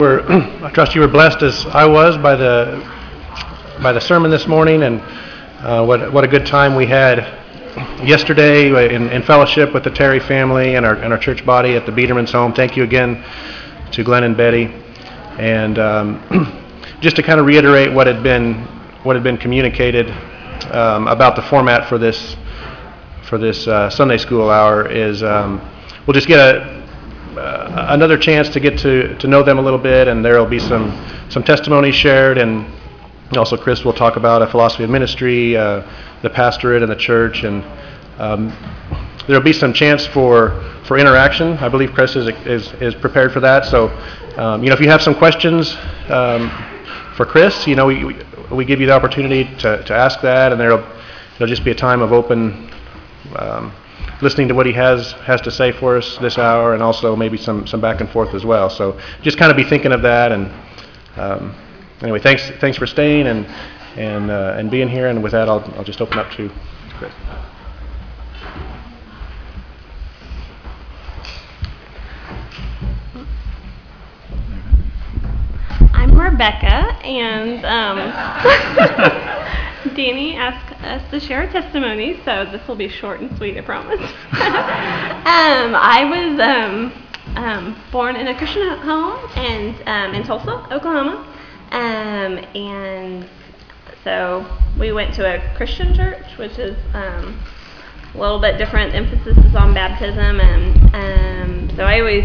I trust you were blessed as I was by the sermon this morning, and what a good time we had yesterday in fellowship with the Terry family and our church body at the Biederman's home. Thank you again to Glenn and Betty, and just to kind of reiterate what had been communicated about the format for this Sunday school hour is we'll just get another chance to get to know them a little bit, and there will be some testimonies shared, and also Chris will talk about a philosophy of ministry, the pastorate and the church, and there will be some chance for interaction. I believe Chris is prepared for that. So if you have some questions for Chris, we give you the opportunity to ask that, and there'll just be a time of open listening to what he has to say for us this hour, and also maybe some back and forth as well. So just kind of be thinking of that. And anyway, thanks for staying and being here. And with that, I'll just open up to Chris. I'm Rebecca, and Danny asked us to share a testimony, so this will be short and sweet, I promise. I was born in a Christian home and in Tulsa, Oklahoma, and so we went to a Christian church, which is a little bit different. Emphasis is on baptism, and so I always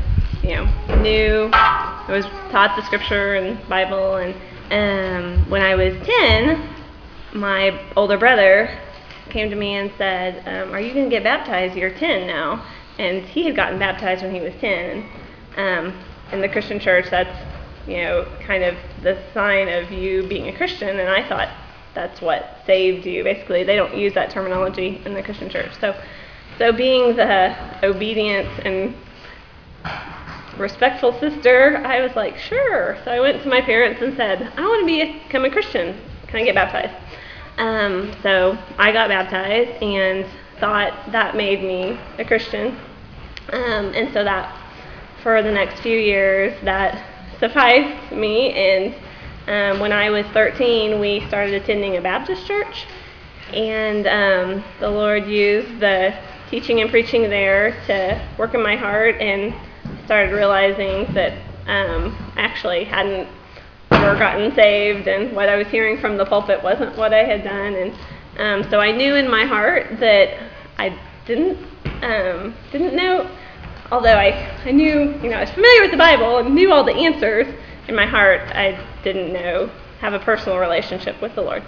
knew I was taught the scripture and Bible, and when I was 10, my older brother came to me and said, are you going to get baptized? You're 10 now. And he had gotten baptized when he was 10. And in the Christian church, that's, kind of the sign of you being a Christian. And I thought that's what saved you. Basically, they don't use that terminology in the Christian church. So being the obedient and respectful sister, I was like, sure. So I went to my parents and said, I want to become a Christian. Can I get baptized? So I got baptized and thought that made me a Christian. And so that for the next few years, that sufficed me. And when I was 13, we started attending a Baptist church. And the Lord used the teaching and preaching there to work in my heart, and started realizing that I actually hadn't ever gotten saved, and what I was hearing from the pulpit wasn't what I had done, and so I knew in my heart that I didn't know, although I knew, I was familiar with the Bible and knew all the answers. In my heart, I didn't have a personal relationship with the Lord.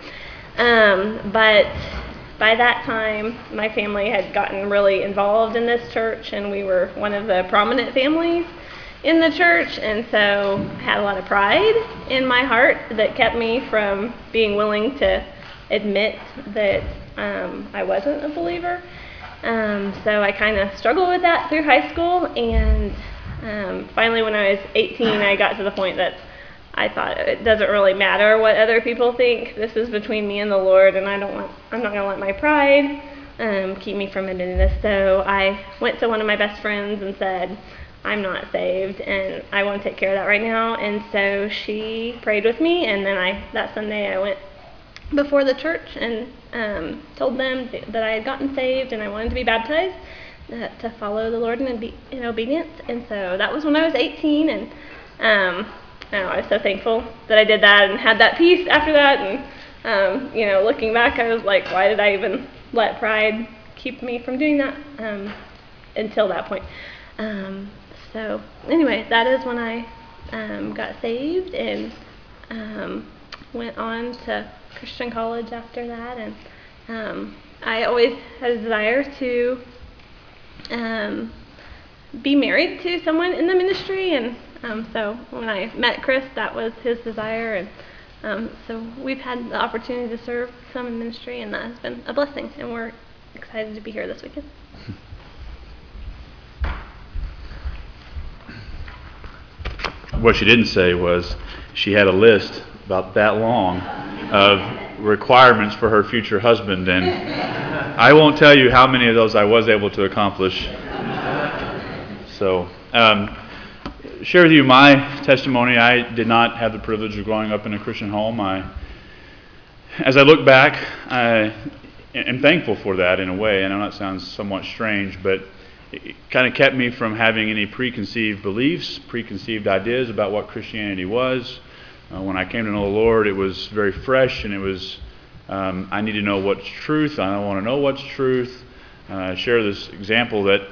But by that time, my family had gotten really involved in this church, and we were one of the prominent families in the church, and so I had a lot of pride in my heart that kept me from being willing to admit that I wasn't a believer. So I kind of struggled with that through high school, and finally when I was 18, I got to the point that I thought it doesn't really matter what other people think. This is between me and the Lord, and I'm not going to let my pride keep me from admitting this. So I went to one of my best friends and said, I'm not saved, and I want to take care of that right now. And so she prayed with me, and then that Sunday I went before the church and told them that I had gotten saved and I wanted to be baptized to follow the Lord in obedience. And so that was when I was 18, and I was so thankful that I did that and had that peace after that. And looking back, I was like, why did I even let pride keep me from doing that until that point? So anyway, that is when I got saved and went on to Christian college after that. And I always had a desire to be married to someone in the ministry. And so when I met Chris, that was his desire. And so we've had the opportunity to serve some in ministry, and that has been a blessing. And we're excited to be here this weekend. What she didn't say was she had a list about that long of requirements for her future husband, and I won't tell you how many of those I was able to accomplish. So share with you my testimony. I did not have the privilege of growing up in a Christian home. As I look back, I am thankful for that in a way. I know that sounds somewhat strange, but it kind of kept me from having any preconceived beliefs, preconceived ideas about what Christianity was. When I came to know the Lord, it was very fresh, and it was, I need to know what's truth. I want to know what's truth. I share this example that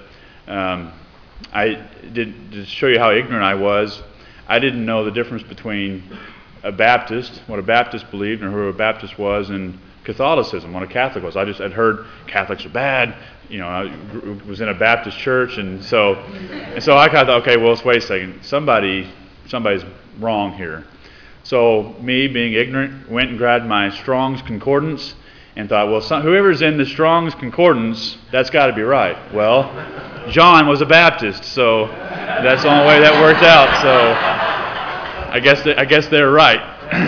I did to show you how ignorant I was. I didn't know the difference between a Baptist, what a Baptist believed, and who a Baptist was, and Catholicism, what a Catholic was. I'd heard Catholics are bad. I was in a Baptist church, and so I kind of thought, okay, well, let's wait a second. Somebody's wrong here. So me, being ignorant, went and grabbed my Strong's Concordance and thought, well, whoever's in the Strong's Concordance, that's got to be right. Well, John was a Baptist, so that's the only way that worked out. So I guess they're right.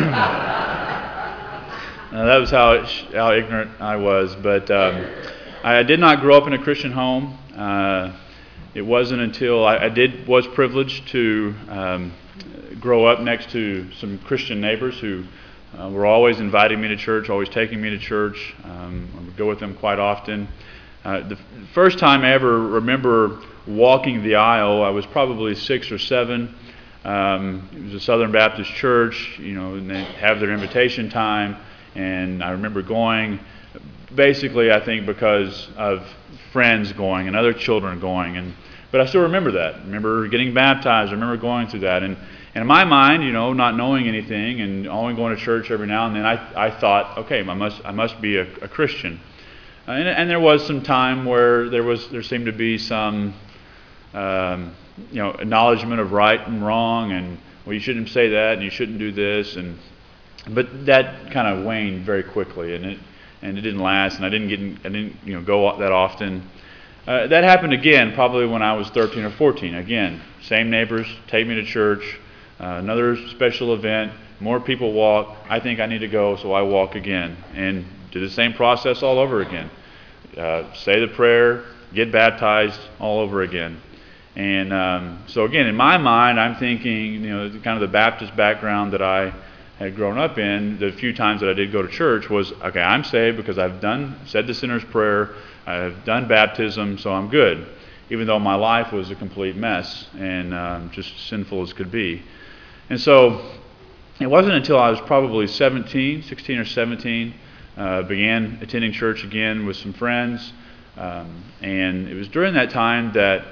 That was how ignorant I was. But I did not grow up in a Christian home. It wasn't until I was privileged to grow up next to some Christian neighbors who were always inviting me to church, always taking me to church. I would go with them quite often. The first time I ever remember walking the aisle, I was probably 6 or 7. It was a Southern Baptist church, and they have their invitation time, and I remember going, basically I think because of friends going and other children going, but I still remember that. I remember getting baptized. I remember going through that, and in my mind, not knowing anything and only going to church every now and then, I thought, okay, I must be a Christian. And there was some time where there seemed to be some acknowledgement of right and wrong, and well, you shouldn't say that, and you shouldn't do this, but that kind of waned very quickly, and it didn't last, and I didn't go that often. That happened again, probably when I was 13 or 14. Again, same neighbors take me to church, another special event, more people walk. I think I need to go, so I walk again, and do the same process all over again. Say the prayer, get baptized all over again. And so again, in my mind, I'm thinking, kind of the Baptist background that I had grown up in, the few times that I did go to church was, okay, I'm saved because I've said the sinner's prayer, I've done baptism, so I'm good. Even though my life was a complete mess and just sinful as could be. And so it wasn't until I was probably 16 or 17, began attending church again with some friends. And it was during that time that,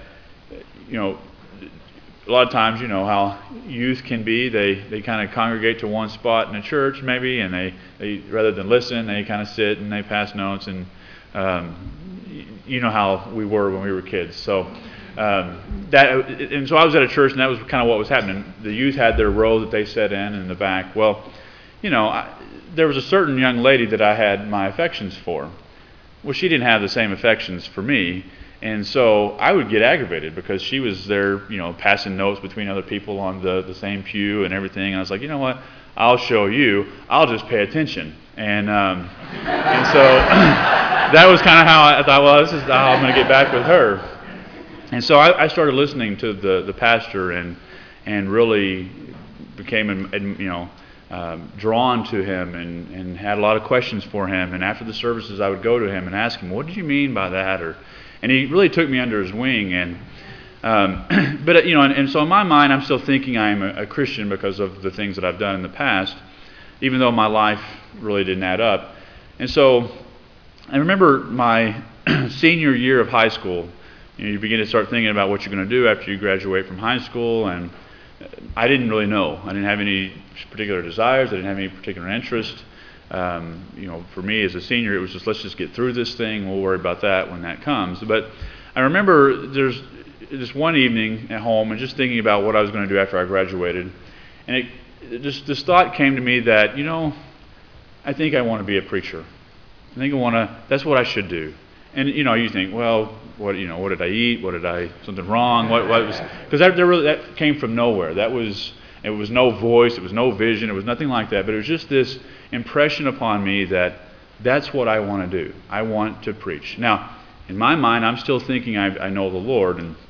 a lot of times, how youth can be. They kind of congregate to one spot in a church maybe, and they rather than listen, they kind of sit and they pass notes, and you know how we were when we were kids. So so I was at a church, and that was kind of what was happening. The youth had their row that they sat in the back. Well, there was a certain young lady that I had my affections for. Well, she didn't have the same affections for me. And so I would get aggravated because she was there, passing notes between other people on the same pew and everything. And I was like, you know what? I'll show you. I'll just pay attention. And so that was kind of how I thought, well, this is how I'm going to get back with her. And so I started listening to the pastor and really became, drawn to him and had a lot of questions for him. And after the services, I would go to him and ask him, what did you mean by that? And he really took me under his wing, and so in my mind, I'm still thinking I'm a Christian because of the things that I've done in the past, even though my life really didn't add up. And so I remember my senior year of high school. You begin to start thinking about what you're going to do after you graduate from high school, and I didn't really know. I didn't have any particular desires. I didn't have any particular interest. For me as a senior, it was just, let's just get through this thing. We'll worry about that when that comes. But I remember there's this one evening at home and just thinking about what I was going to do after I graduated. And this thought came to me that, I think I want to be a preacher. That's what I should do. And, you think, well, what did I eat? Something wrong? What was, because that came from nowhere. It was no voice, it was no vision, it was nothing like that, but it was just this impression upon me that that's what I want to do. I want to preach. Now, in my mind, I'm still thinking I know the Lord, and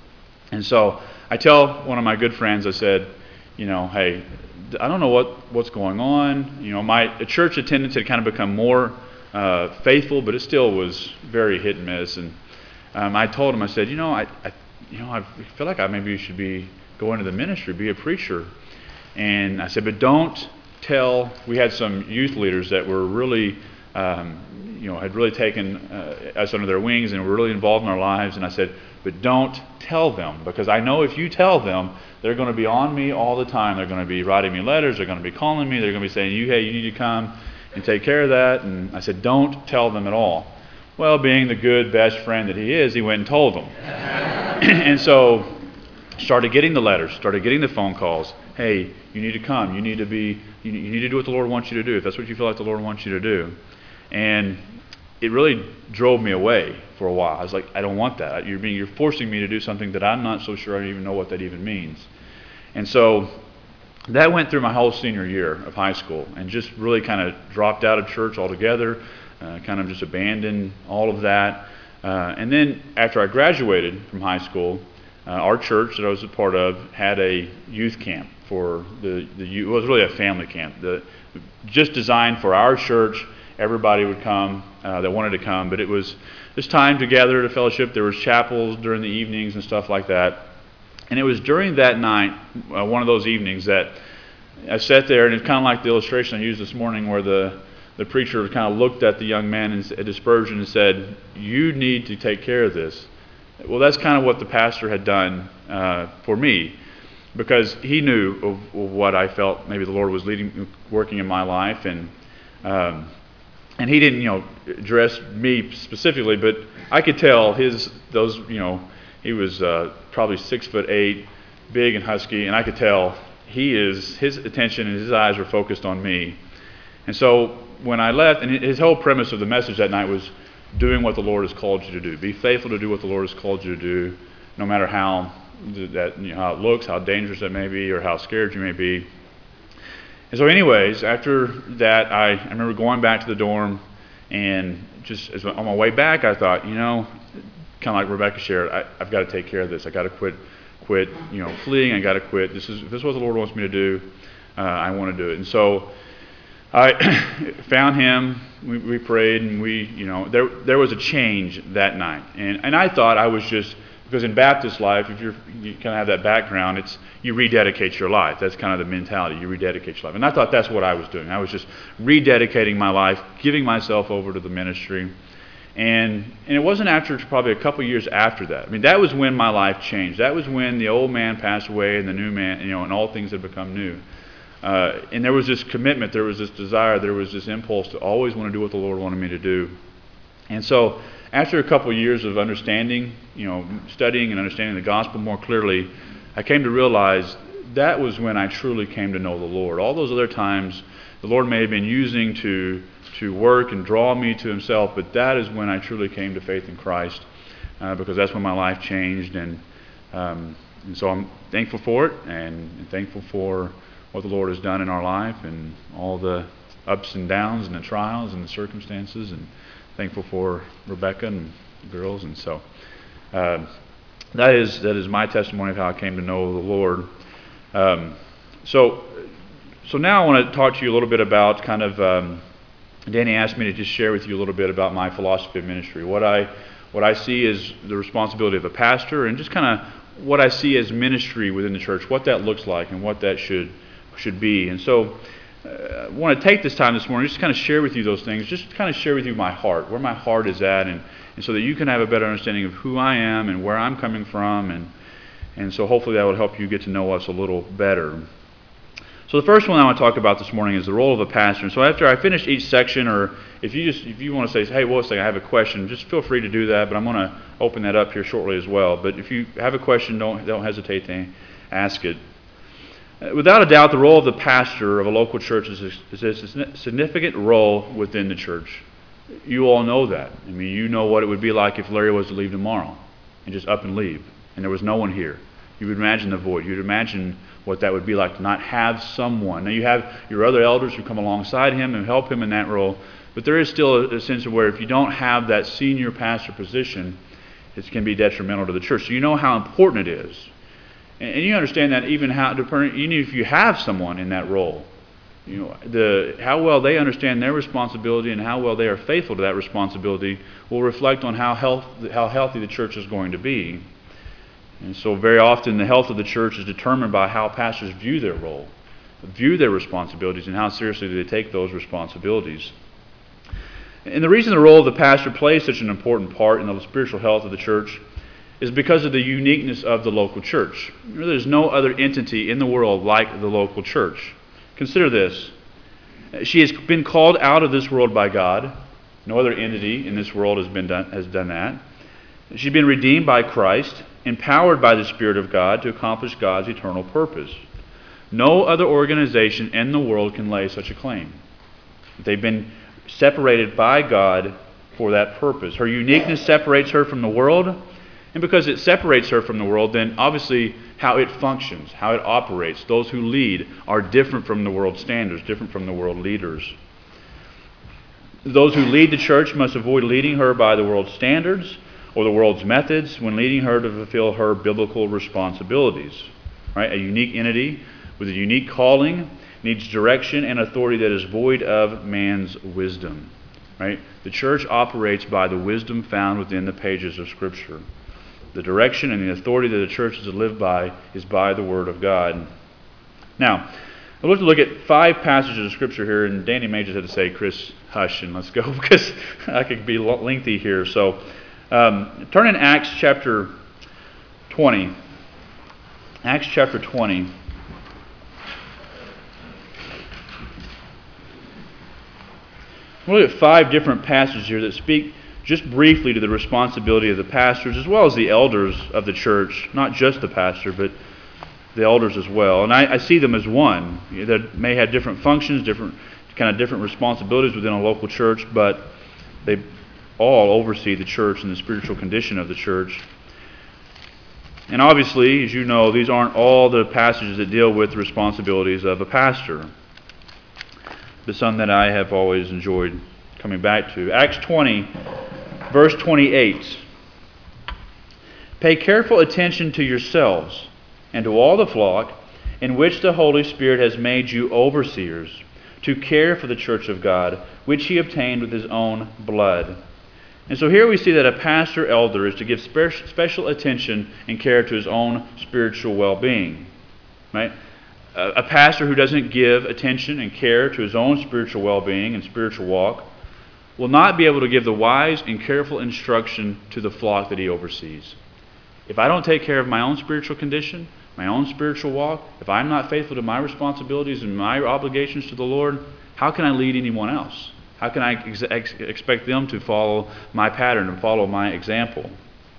And so I tell one of my good friends, I said, hey, I don't know what's going on. My church attendance had kind of become more faithful, but it still was very hit and miss. And I told him, I said, I feel like I maybe should be going to the ministry, be a preacher. And I said, but don't tell. We had some youth leaders that were really, had really taken us under their wings and were really involved in our lives. And I said, but don't tell them, because I know if you tell them, they're going to be on me all the time. They're going to be writing me letters. They're going to be calling me. They're going to be saying, hey, you need to come and take care of that. And I said, don't tell them at all. Well, being the good, best friend that he is, he went and told them. And so started getting the letters, started getting the phone calls. Hey, you need to come. You need to do what the Lord wants you to do, if that's what you feel like the Lord wants you to do. And it really drove me away for a while. I was like, I don't want that. You're forcing me to do something that I'm not so sure I even know what that even means. And so that went through my whole senior year of high school, and just really kind of dropped out of church altogether, kind of just abandoned all of that. And then after I graduated from high school, our church that I was a part of had a youth camp for the youth. It was really a family camp, just designed for our church. Everybody would come that wanted to come, but it was this time together to fellowship. There was chapels during the evenings and stuff like that. And it was during that night, one of those evenings, that I sat there, and it's kind of like the illustration I used this morning, where the preacher kind of looked at the young man at dispersion and said, you need to take care of this. Well, that's kind of what the pastor had done for me, because he knew of what I felt maybe the Lord was working in my life, and he didn't, address me specifically, but I could tell he was probably 6'8", big and husky, and I could tell his attention and his eyes were focused on me. And so when I left, and his whole premise of the message that night was doing what the Lord has called you to do. Be faithful to do what the Lord has called you to do, no matter how how it looks, how dangerous it may be, or how scared you may be. And so anyways, after that, I remember going back to the dorm, and just on my way back, I thought, kind of like Rebecca shared, I've got to take care of this. I got to quit fleeing. I got to quit. If this is what the Lord wants me to do, I want to do it. And so I found him. We prayed, and there was a change that night. And I thought I was just, because in Baptist life, if you kind of have that background, it's you rededicate your life. That's kind of the mentality. You rededicate your life. And I thought that's what I was doing. I was just rededicating my life, giving myself over to the ministry. And it wasn't after, probably a couple years after that. I mean, that was when my life changed. That was when the old man passed away and the new man, and all things had become new. And there was this commitment, there was this desire, there was this impulse to always want to do what the Lord wanted me to do. And so after a couple of years of understanding, studying and understanding the gospel more clearly, I came to realize that was when I truly came to know the Lord. All those other times, the Lord may have been using to work and draw me to himself, but that is when I truly came to faith in Christ, because that's when my life changed. And so I'm thankful for it, and thankful for what the Lord has done in our life, and all the ups and downs and the trials and the circumstances, and thankful for Rebecca and the girls. And so that is my testimony of how I came to know the Lord. So now I want to talk to you a little bit about kind of Danny asked me to just share with you a little bit about my philosophy of ministry, what I see as the responsibility of a pastor, and just kind of what I see as ministry within the church, what that looks like and what that should be. And so I want to take this time this morning just to kind of share with you those things, just to kind of share with you my heart, where my heart is at, and so that you can have a better understanding of who I am and where I'm coming from, and so hopefully that will help you get to know us a little better. So the first one I want to talk about this morning is the role of a pastor. And so after I finish each section, or if you want to say, hey, wait a second, I have a question, just feel free to do that, but I'm going to open that up here shortly as well. But if you have a question, don't hesitate to ask it. Without a doubt, the role of the pastor of a local church is a significant role within the church. You all know that. I mean, you know what it would be like if Larry was to leave tomorrow and just up and leave, and there was no one here. You would imagine the void. You'd imagine what that would be like to not have someone. Now, you have your other elders who come alongside him and help him in that role, but there is still a sense of where if you don't have that senior pastor position, it can be detrimental to the church. So you know how important it is. And you understand that even if you have someone in that role, how well they understand their responsibility and how well they are faithful to that responsibility will reflect on how healthy the church is going to be. And so very often the health of the church is determined by how pastors view their role, view their responsibilities, and how seriously do they take those responsibilities. And the reason the role of the pastor plays such an important part in the spiritual health of the church is because of the uniqueness of the local church. There's no other entity in the world like the local church. Consider this. She has been called out of this world by God. No other entity in this world has done that. She's been redeemed by Christ, empowered by the Spirit of God to accomplish God's eternal purpose. No other organization in the world can lay such a claim. They've been separated by God for that purpose. Her uniqueness separates her from the world, and because it separates her from the world, then obviously how it functions, how it operates, those who lead are different from the world standards, different from the world leaders. Those who lead the church must avoid leading her by the world's standards or the world's methods when leading her to fulfill her biblical responsibilities. Right? A unique entity with a unique calling needs direction and authority that is void of man's wisdom. Right? The church operates by the wisdom found within the pages of Scripture. The direction and the authority that the church is to live by is by the Word of God. Now, I'd like to look at 5 passages of Scripture here, and Danny may just have to say, Chris, hush, and let's go, because I could be lengthy here. So, turn in Acts chapter 20. Acts chapter 20. We'll look at 5 different passages here that speak just briefly to the responsibility of the pastors as well as the elders of the church, not just the pastor, but the elders as well. And I see them as one. They may have different functions, different responsibilities within a local church, but they all oversee the church and the spiritual condition of the church. And obviously, as you know, these aren't all the passages that deal with the responsibilities of a pastor, but some that I have always enjoyed coming back to. Acts 20, verse 28. Pay careful attention to yourselves and to all the flock in which the Holy Spirit has made you overseers, to care for the church of God, which he obtained with his own blood. And so here we see that a pastor elder is to give special attention and care to his own spiritual well-being. Right? A pastor who doesn't give attention and care to his own spiritual well-being and spiritual walk will not be able to give the wise and careful instruction to the flock that he oversees. If I don't take care of my own spiritual condition, my own spiritual walk, if I'm not faithful to my responsibilities and my obligations to the Lord, how can I lead anyone else? How can I expect them to follow my pattern and follow my example?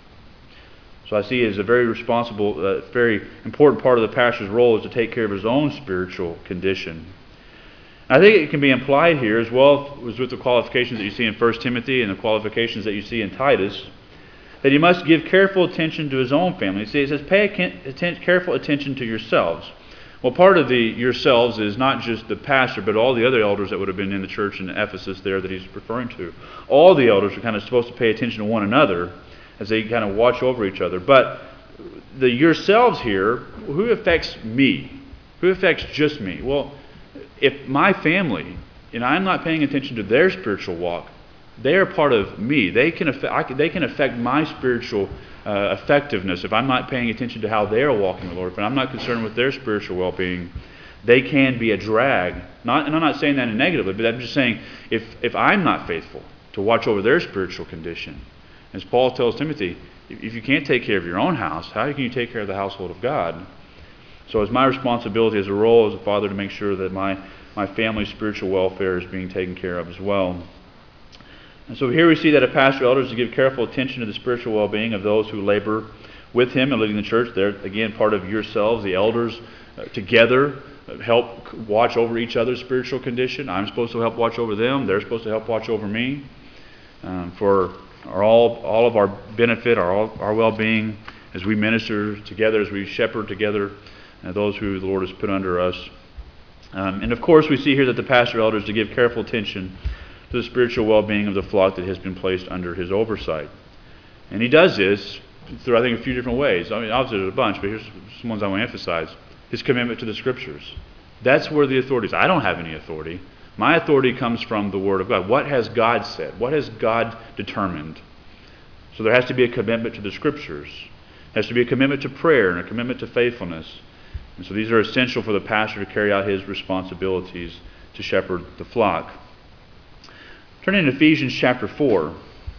So I see it as a very responsible, very important part of the pastor's role is to take care of his own spiritual condition. I think it can be implied here, as well as with the qualifications that you see in 1 Timothy and the qualifications that you see in Titus, that he must give careful attention to his own family. See, it says, pay careful attention to yourselves. Well, part of the yourselves is not just the pastor, but all the other elders that would have been in the church in Ephesus there that he's referring to. All the elders are kind of supposed to pay attention to one another as they kind of watch over each other. But the yourselves here, who affects me? Who affects just me? Well, if my family, and I'm not paying attention to their spiritual walk, they are part of me. They can affect my spiritual effectiveness if I'm not paying attention to how they are walking with the Lord. If I'm not concerned with their spiritual well-being, they can be a drag. And I'm not saying that negatively, but I'm just saying if I'm not faithful to watch over their spiritual condition, as Paul tells Timothy, if you can't take care of your own house, how can you take care of the household of God? So it's my responsibility as a role as a father to make sure that my family's spiritual welfare is being taken care of as well. And so here we see that a pastor elder is to give careful attention to the spiritual well-being of those who labor with him and leading the church. They're, again, part of yourselves, the elders, together help watch over each other's spiritual condition. I'm supposed to help watch over them. They're supposed to help watch over me for all of our benefit, our well-being as we minister together, as we shepherd together those who the Lord has put under us. And of course, we see here that the pastor elder is to give careful attention to the spiritual well-being of the flock that has been placed under his oversight. And he does this through, I think, a few different ways. I mean, obviously there's a bunch, but here's some ones I want to emphasize. His commitment to the Scriptures. That's where the authority is. I don't have any authority. My authority comes from the Word of God. What has God said? What has God determined? So there has to be a commitment to the Scriptures. There has to be a commitment to prayer and a commitment to faithfulness. And so these are essential for the pastor to carry out his responsibilities to shepherd the flock. Turning to Ephesians chapter 4.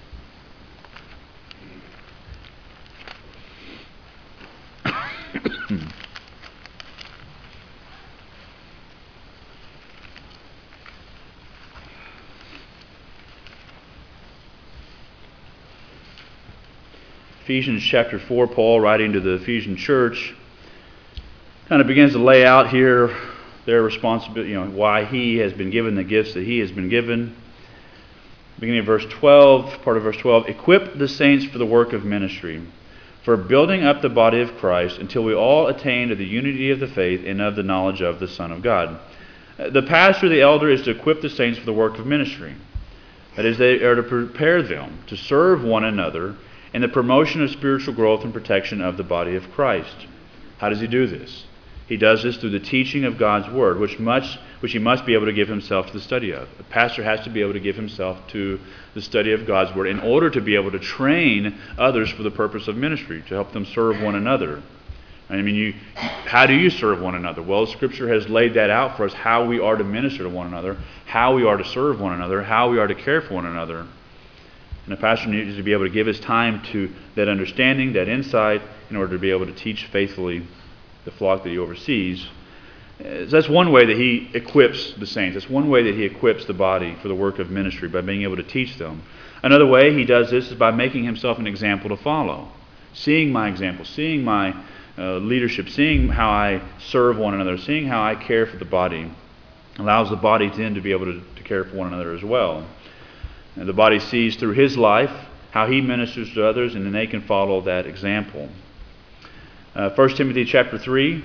Ephesians chapter 4, Paul, writing to the Ephesian church, kind of begins to lay out here their responsibility, why he has been given the gifts that he has been given. Beginning of verse 12, part of verse 12, equip the saints for the work of ministry, for building up the body of Christ until we all attain to the unity of the faith and of the knowledge of the Son of God. The pastor, the elder, is to equip the saints for the work of ministry. That is, they are to prepare them to serve one another in the promotion of spiritual growth and protection of the body of Christ. How does he do this? He does this through the teaching of God's Word, which he must be able to give himself to the study of. A pastor has to be able to give himself to the study of God's Word in order to be able to train others for the purpose of ministry, to help them serve one another. I mean, how do you serve one another? Well, Scripture has laid that out for us, how we are to minister to one another, how we are to serve one another, how we are to care for one another. And a pastor needs to be able to give his time to that understanding, that insight, in order to be able to teach faithfully the flock that he oversees. So that's one way that he equips the saints. That's one way that he equips the body for the work of ministry, by being able to teach them. Another way he does this is by making himself an example to follow. Seeing my example, seeing my leadership, seeing how I serve one another, seeing how I care for the body, allows the body then to be able to care for one another as well. And the body sees through his life how he ministers to others, and then they can follow that example. 1 Timothy chapter 3.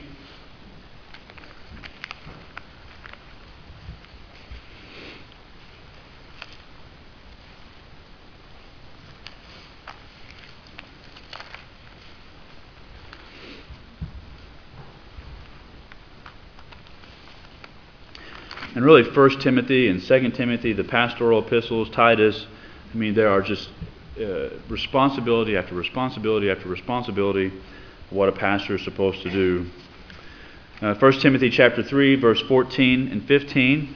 And really 1 Timothy and 2 Timothy, the pastoral epistles, Titus, I mean, there are just responsibility after responsibility after responsibility of what a pastor is supposed to do. 1 Timothy chapter 3, verse 14 and 15.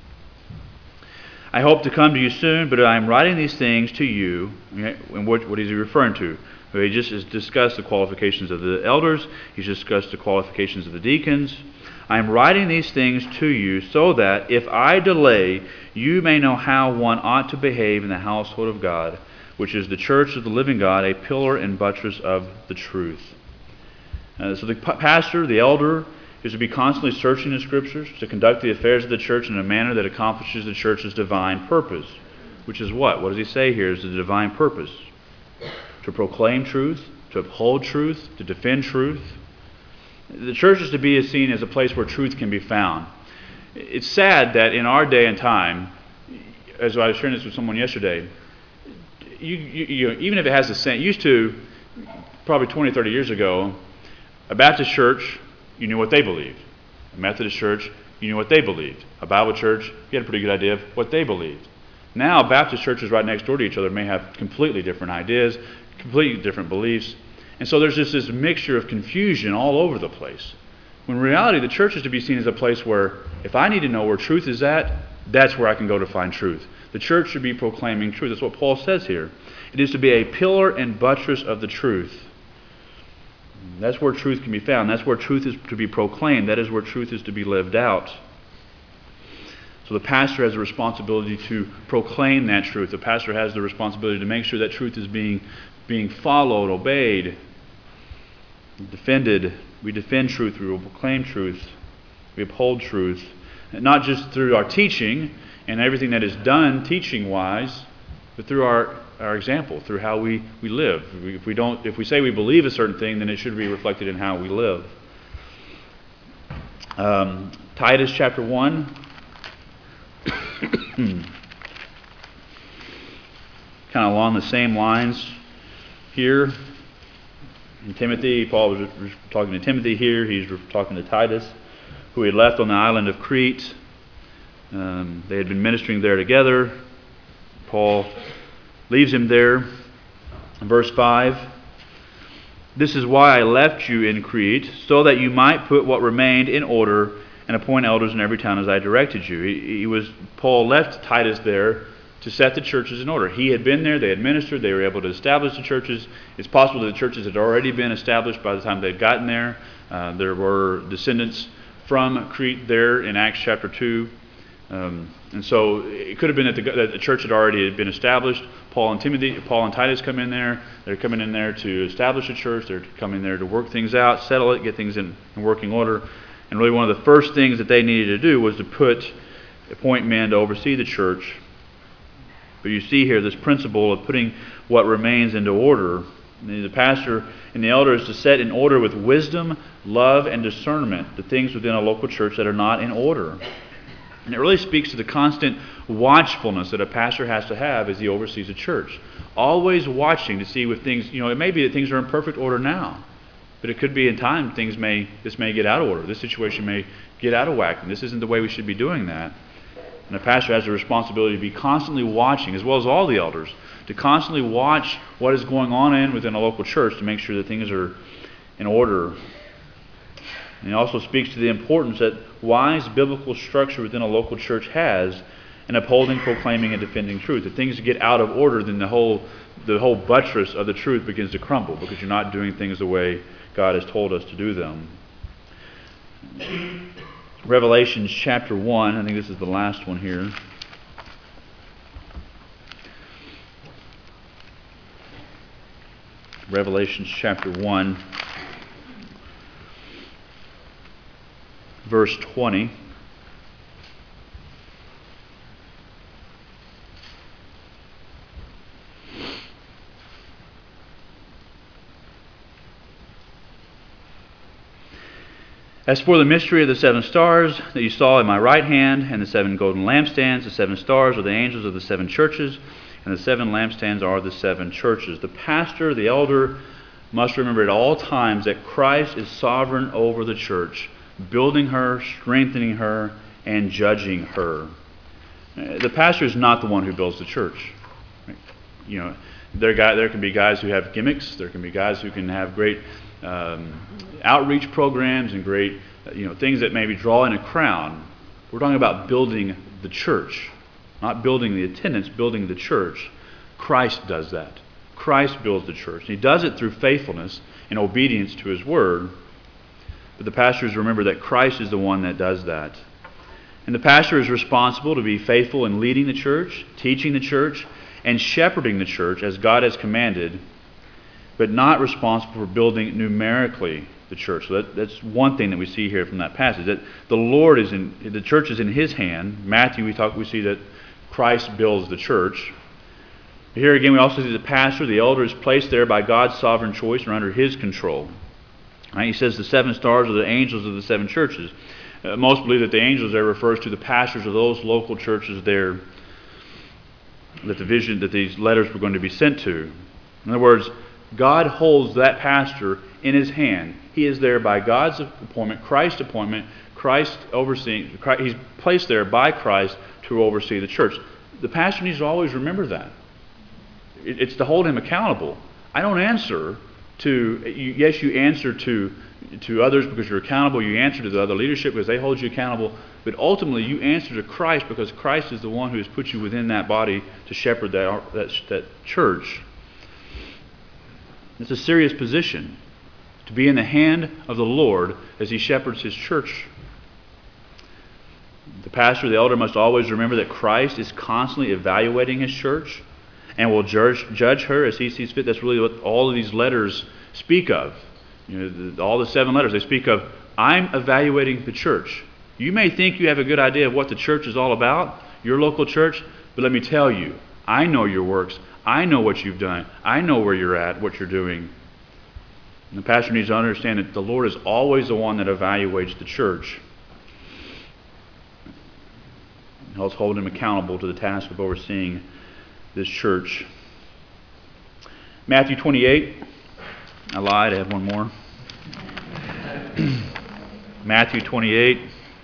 I hope to come to you soon, but I am writing these things to you. Okay, and what is he referring to? He just has discussed the qualifications of the elders. He's discussed the qualifications of the deacons. I am writing these things to you so that if I delay, you may know how one ought to behave in the household of God, which is the church of the living God, a pillar and buttress of the truth. So the pastor, the elder, is to be constantly searching the Scriptures, to conduct the affairs of the church in a manner that accomplishes the church's divine purpose. Which is what? What does he say here is the divine purpose? To proclaim truth, to uphold truth, to defend truth. The church is to be seen as a place where truth can be found. It's sad that in our day and time, as I was sharing this with someone yesterday, you even if it has the same, used to, probably 20, 30 years ago, a Baptist church, you knew what they believed. A Methodist church, you knew what they believed. A Bible church, you had a pretty good idea of what they believed. Now, Baptist churches right next door to each other may have completely different ideas, completely different beliefs. And so there's just this mixture of confusion all over the place. When in reality, the church is to be seen as a place where if I need to know where truth is at, that's where I can go to find truth. The church should be proclaiming truth. That's what Paul says here. It is to be a pillar and buttress of the truth. That's where truth can be found. That's where truth is to be proclaimed. That is where truth is to be lived out. So the pastor has a responsibility to proclaim that truth. The pastor has the responsibility to make sure that truth is being followed, obeyed, defended. We defend truth, we will proclaim truth, we uphold truth, and not just through our teaching and everything that is done teaching-wise, but through our example, through how we live. If we say we believe a certain thing, then it should be reflected in how we live. Titus chapter 1. Kind of along the same lines. here in Timothy. Paul was talking to Timothy here. He's talking to Titus, who he had left on the island of Crete. They had been ministering there together. Paul leaves him there. In verse 5, "This is why I left you in Crete, so that you might put what remained in order and appoint elders in every town as I directed you." Paul left Titus there to set the churches in order. He had been there, they had ministered, they were able to establish the churches. It's possible that the churches had already been established by the time they'd gotten there. There were descendants from Crete there in Acts chapter 2. And so it could have been that the church had already been established. Paul and Titus come in there. They're coming in there to establish a church. They're coming there to work things out, settle it, get things in working order. And really one of the first things that they needed to do was to appoint men to oversee the church. But you see here this principle of putting what remains into order. The pastor and the elder is to set in order with wisdom, love, and discernment the things within a local church that are not in order. And it really speaks to the constant watchfulness that a pastor has to have as he oversees a church. Always watching to see if things, it may be that things are in perfect order now, but it could be in time this may get out of order. This situation may get out of whack, and this isn't the way we should be doing that. And a pastor has a responsibility to be constantly watching, as well as all the elders, to constantly watch what is going on within a local church to make sure that things are in order. And he also speaks to the importance that wise biblical structure within a local church has in upholding, proclaiming, and defending truth. If things get out of order, then the whole buttress of the truth begins to crumble because you're not doing things the way God has told us to do them. Revelation chapter 1, I think this is the last one here. Revelation chapter 1, verse 20. "As for the mystery of the 7 stars that you saw in my right hand, and the 7 golden lampstands, the 7 stars are the angels of the 7 churches, and the 7 lampstands are the 7 churches." The pastor, the elder, must remember at all times that Christ is sovereign over the church, building her, strengthening her, and judging her. The pastor is not the one who builds the church. There can be guys who have gimmicks. There can be guys who can have great outreach programs and great things that maybe draw in a crowd. We're talking about building the church, not building the attendance, building the church. Christ does that. Christ builds the church. And he does it through faithfulness and obedience to his word. But the pastors remember that Christ is the one that does that. And the pastor is responsible to be faithful in leading the church, teaching the church, and shepherding the church as God has commanded, but not responsible for building numerically the church. So that's one thing that we see here from that passage, that the church is in his hand. Matthew, we see that Christ builds the church. Here again, we also see the pastor, the elder, is placed there by God's sovereign choice or under his control. Right? He says the 7 stars are the angels of the 7 churches. Most believe that the angels there refers to the pastors of those local churches there that these letters were going to be sent to. In other words, God holds that pastor in his hand. He is there by God's appointment, Christ's appointment, Christ overseeing. He's placed there by Christ to oversee the church. The pastor needs to always remember that. It's to hold him accountable. I don't answer to, yes, you answer to others because you're accountable. You answer to the other leadership because they hold you accountable. But ultimately, you answer to Christ because Christ is the one who has put you within that body to shepherd that church. It's a serious position to be in the hand of the Lord as he shepherds his church. The pastor, the elder, must always remember that Christ is constantly evaluating his church and will judge her as he sees fit. That's really what all of these letters speak of. All the 7 letters, they speak of, I'm evaluating the church. You may think you have a good idea of what the church is all about, your local church, but let me tell you, I know your works. I know what you've done. I know where you're at, what you're doing. And the pastor needs to understand that the Lord is always the one that evaluates the church. And helps hold him accountable to the task of overseeing this church. Matthew 28. I lied, I have one more. Matthew 28.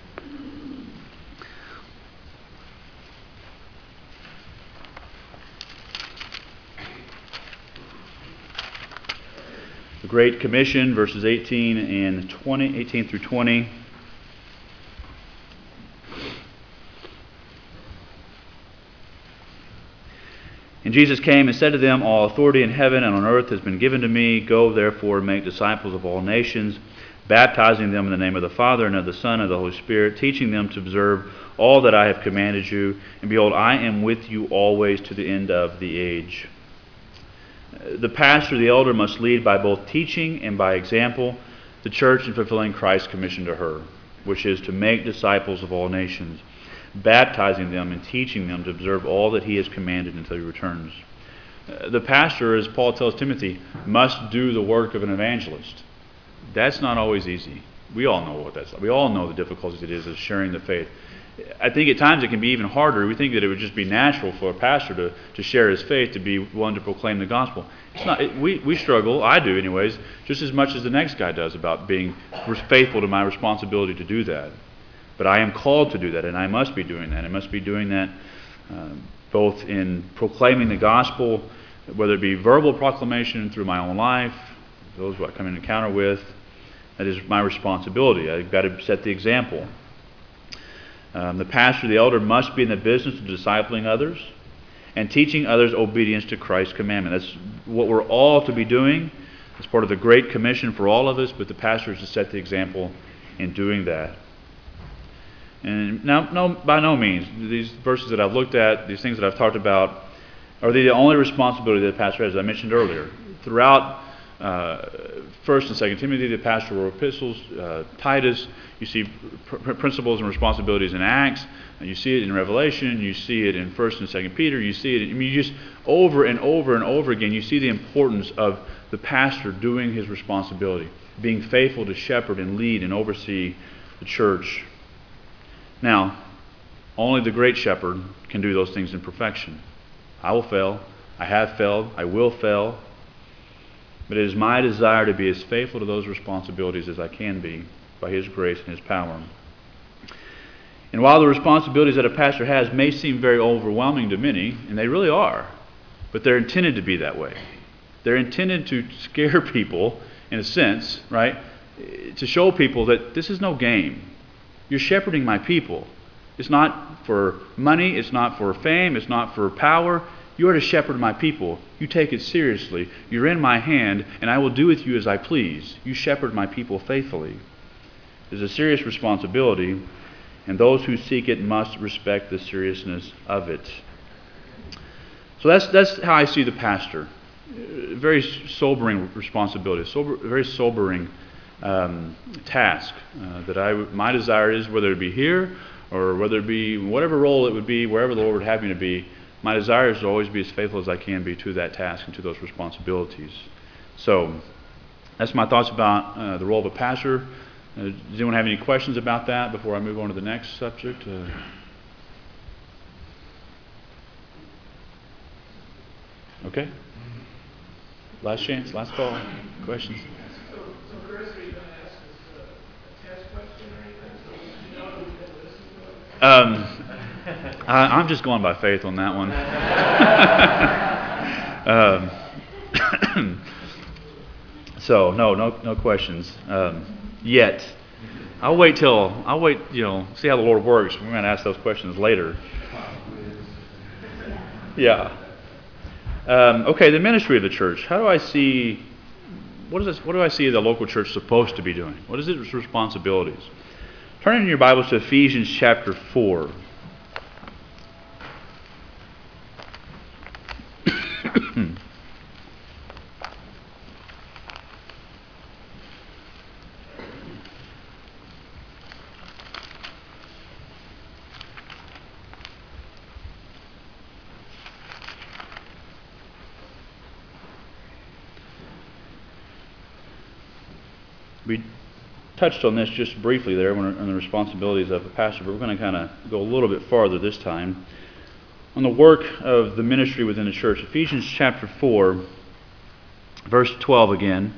The Great Commission, verses 18 and 20, 18 through 20. And Jesus came and said to them, All authority in heaven and on earth has been given to me. Go therefore and make disciples of all nations, baptizing them in the name of the Father and of the Son and of the Holy Spirit, teaching them to observe all that I have commanded you. And behold, I am with you always to the end of the age. The pastor, the elder, must lead by both teaching and by example the church in fulfilling Christ's commission to her, which is to make disciples of all nations, baptizing them and teaching them to observe all that he has commanded until he returns. The pastor, as Paul tells Timothy, must do the work of an evangelist. That's not always easy. We all know what that's like. We all know the difficulties it is of sharing the faith. I think at times it can be even harder. We think that it would just be natural for a pastor to share his faith, to be one to proclaim the gospel. It's not. We struggle, I do anyways, just as much as the next guy does about being faithful to my responsibility to do that. But I am called to do that, and I must be doing that. I must be doing that both in proclaiming the gospel, whether it be verbal proclamation through my own life, those who I come in encounter with. That is my responsibility. I've got to set the example. The pastor, the elder, must be in the business of discipling others and teaching others obedience to Christ's commandment. That's what we're all to be doing. It's part of the Great Commission for all of us, but the pastor is to set the example in doing that. And now, by no means, these verses that I've looked at, these things that I've talked about, are they the only responsibility that the pastor has, as I mentioned earlier. Throughout 1st and 2nd Timothy, the pastoral epistles, Titus, you see principles and responsibilities in Acts, and you see it in Revelation, you see it in 1st and 2nd Peter, you see it, you just over and over and over again, you see the importance of the pastor doing his responsibility, being faithful to shepherd and lead and oversee the church. Now, only the great shepherd can do those things in perfection. I will fail, I have failed, I will fail, but it is my desire to be as faithful to those responsibilities as I can be by his grace and his power. And while the responsibilities that a pastor has may seem very overwhelming to many, and they really are, but they're intended to be that way. They're intended to scare people, in a sense, right? To show people that this is no game. You're shepherding my people. It's not for money, it's not for fame, it's not for power. You are to shepherd my people. You take it seriously. You're in my hand, and I will do with you as I please. You shepherd my people faithfully. It's a serious responsibility, and those who seek it must respect the seriousness of it. So that's how I see the pastor. Very sobering responsibility, very sobering task. My desire is, whether it be here or whether it be whatever role it would be, wherever the Lord would have me to be, my desire is to always be as faithful as I can be to that task and to those responsibilities. So that's my thoughts about the role of a pastor. Does anyone have any questions about that before I move on to the next subject? Okay. Last chance, last call. Questions? So Chris, are you going to ask us a test question or anything? So you know we can listen to it? I'm just going by faith on that one. So no questions yet. I'll wait, see how the Lord works. We're going to ask those questions later. Yeah. Okay, the ministry of the church. What do I see the local church supposed to be doing? What is its responsibilities? Turn in your Bibles to Ephesians chapter 4. We touched on this just briefly there on the responsibilities of a pastor, but we're going to kind of go a little bit farther this time on the work of the ministry within the church. Ephesians chapter 4, Verse 12 again.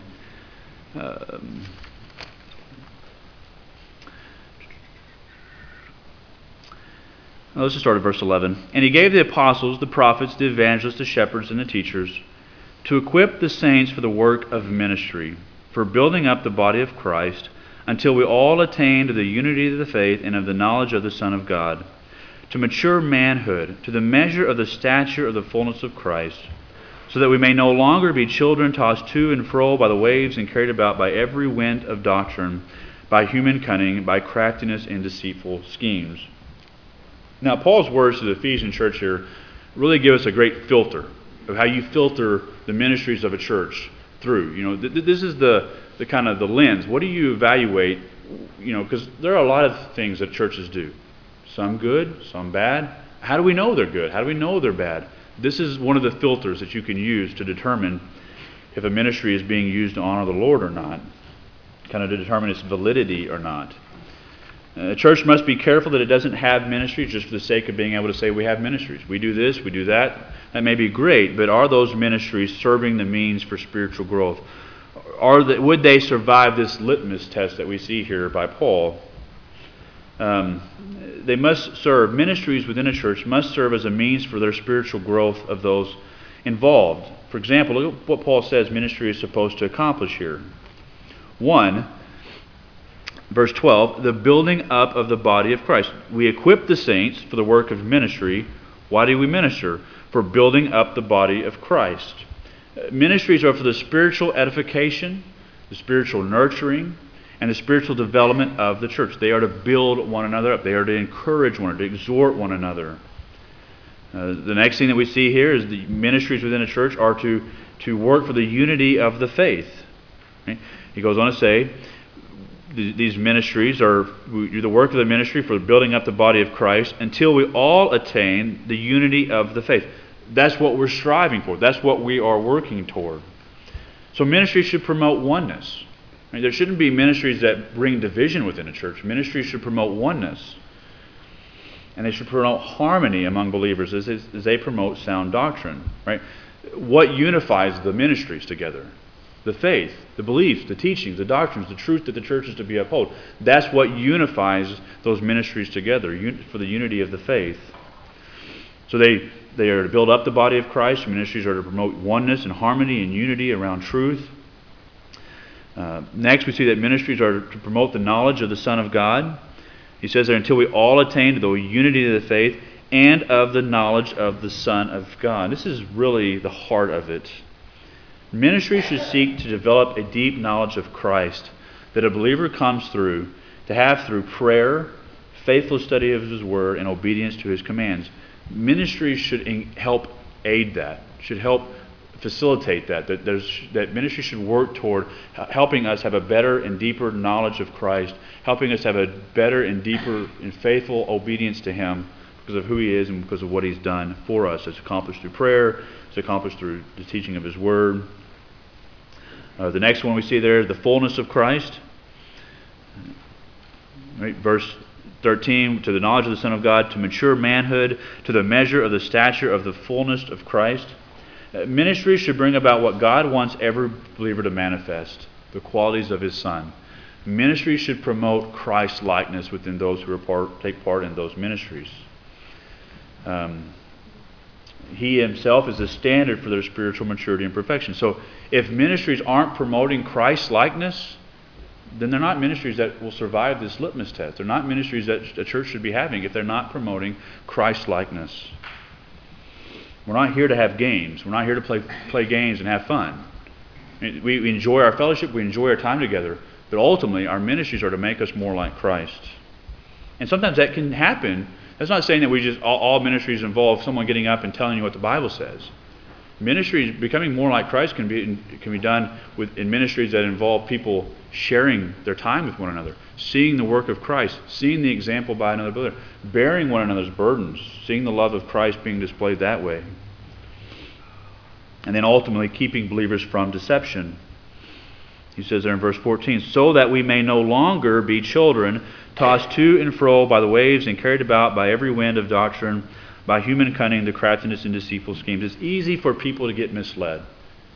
Let's just start at verse 11. And he gave the apostles, the prophets, the evangelists, the shepherds, and the teachers to equip the saints for the work of ministry, for building up the body of Christ, until we all attain to the unity of the faith and of the knowledge of the Son of God, to mature manhood, to the measure of the stature of the fullness of Christ, so that we may no longer be children tossed to and fro by the waves and carried about by every wind of doctrine, by human cunning, by craftiness and deceitful schemes. Now, Paul's words to the Ephesian church here really give us a great filter of how you filter the ministries of a church through. This is the kind of the lens. What do you evaluate? Because there are a lot of things that churches do. Some good, some bad. How do we know they're good? How do we know they're bad? This is one of the filters that you can use to determine if a ministry is being used to honor the Lord or not, kind of to determine its validity or not. A church must be careful that it doesn't have ministries just for the sake of being able to say we have ministries. We do this, we do that. That may be great, but are those ministries serving the means for spiritual growth? Would they survive this litmus test that we see here by Paul? They must serve, ministries within a church must serve as a means for their spiritual growth of those involved. For example, look at what Paul says ministry is supposed to accomplish here. 1, verse 12, the building up of the body of Christ. We equip the saints for the work of ministry. Why do we minister? For building up the body of Christ. Ministries are for the spiritual edification, the spiritual nurturing, and the spiritual development of the church. They are to build one another up. They are to encourage one another, to exhort one another. The next thing that we see here is the ministries within a church are to work for the unity of the faith. Okay? He goes on to say, these ministries are the work of the ministry for building up the body of Christ until we all attain the unity of the faith. That's what we're striving for. That's what we are working toward. So ministry should promote oneness. There shouldn't be ministries that bring division within a church. Ministries should promote oneness. And they should promote harmony among believers as they promote sound doctrine. Right? What unifies the ministries together? The faith, the beliefs, the teachings, the doctrines, the truth that the church is to be upheld. That's what unifies those ministries together for the unity of the faith. So they are to build up the body of Christ. Ministries are to promote oneness and harmony and unity around truth. Next, we see that ministries are to promote the knowledge of the Son of God. He says there, until we all attain to the unity of the faith and of the knowledge of the Son of God. This is really the heart of it. Ministry should seek to develop a deep knowledge of Christ that a believer comes to have through prayer, faithful study of His Word, and obedience to His commands. Ministry should help aid that, should help facilitate that ministry should work toward helping us have a better and deeper knowledge of Christ, helping us have a better and deeper and faithful obedience to Him because of who He is and because of what He's done for us. It's accomplished through prayer, it's accomplished through the teaching of His Word. The next one we see there, the fullness of Christ. Right, verse 13, to the knowledge of the Son of God, to mature manhood, to the measure of the stature of the fullness of Christ. Ministry should bring about what God wants every believer to manifest, the qualities of His Son. Ministry should promote Christ-likeness within those who take part in those ministries. He Himself is the standard for their spiritual maturity and perfection. So if ministries aren't promoting Christ-likeness, then they're not ministries that will survive this litmus test. They're not ministries that a church should be having if they're not promoting Christ-likeness. We're not here to have games. We're not here to play games and have fun. We enjoy our fellowship. We enjoy our time together. But ultimately, our ministries are to make us more like Christ. And sometimes that can happen. That's not saying that we just all ministries involve someone getting up and telling you what the Bible says. Ministries, becoming more like Christ can be done in ministries that involve people sharing their time with one another, seeing the work of Christ, seeing the example by another brother, bearing one another's burdens, seeing the love of Christ being displayed that way. And then ultimately keeping believers from deception. He says there in verse 14, so that we may no longer be children, tossed to and fro by the waves and carried about by every wind of doctrine, by human cunning, the craftiness and deceitful schemes. It's easy for people to get misled.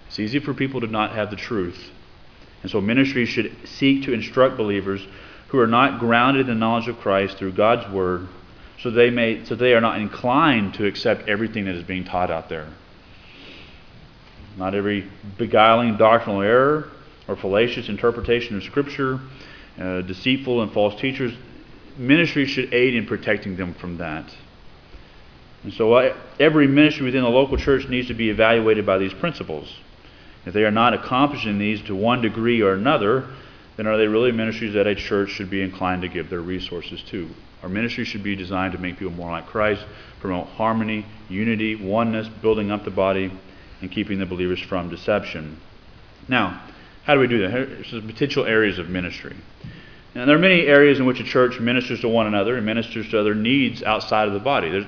It's easy for people to not have the truth. And so ministries should seek to instruct believers who are not grounded in the knowledge of Christ through God's Word, so they are not inclined to accept everything that is being taught out there. Not every beguiling doctrinal error or fallacious interpretation of Scripture, deceitful and false teachers. Ministry should aid in protecting them from that. And so every ministry within the local church needs to be evaluated by these principles. If they are not accomplishing these to one degree or another, then are they really ministries that a church should be inclined to give their resources to? Our ministry should be designed to make people more like Christ, promote harmony, unity, oneness, building up the body, and keeping the believers from deception. Now, how do we do that? Here's some potential areas of ministry. And there are many areas in which a church ministers to one another and ministers to other needs outside of the body.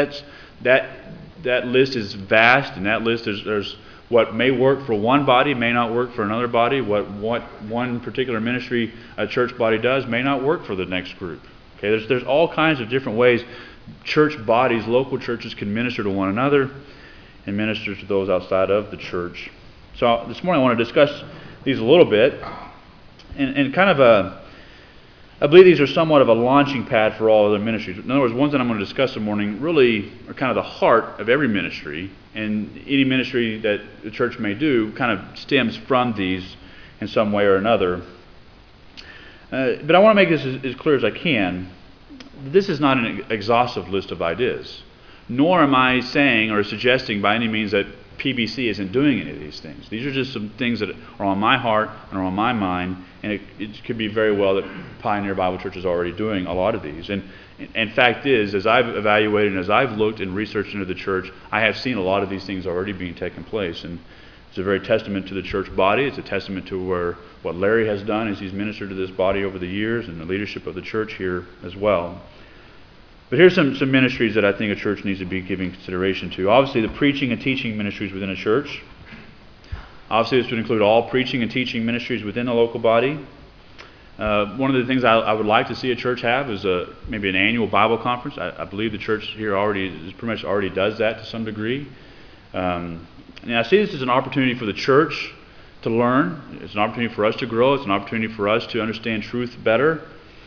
That list is vast, and that list there's what may work for one body may not work for another body. What one particular ministry, a church body does, may not work for the next group. Okay, there's all kinds of different ways church bodies, local churches, can minister to one another and minister to those outside of the church. So this morning I want to discuss these a little bit, and kind of I believe these are somewhat of a launching pad for all other ministries. In other words, ones that I'm going to discuss this morning really are kind of the heart of every ministry, and any ministry that the church may do kind of stems from these in some way or another. But I want to make this as clear as I can. This is not an exhaustive list of ideas, nor am I saying or suggesting by any means that PBC isn't doing any of these things. These are just some things that are on my heart and are on my mind, and it could be very well that Pioneer Bible Church is already doing a lot of these. And fact is, as I've evaluated and as I've looked and researched into the church, I have seen a lot of these things already being taken place. And it's a very testament to the church body. It's a testament to what Larry has done as he's ministered to this body over the years, and the leadership of the church here as well. But here's some ministries that I think a church needs to be giving consideration to. Obviously, the preaching and teaching ministries within a church. Obviously, this would include all preaching and teaching ministries within the local body. One of the things I would like to see a church have is maybe an annual Bible conference. I believe the church here pretty much already does that to some degree. And I see this as an opportunity for the church to learn. It's an opportunity for us to grow. It's an opportunity for us to understand truth better.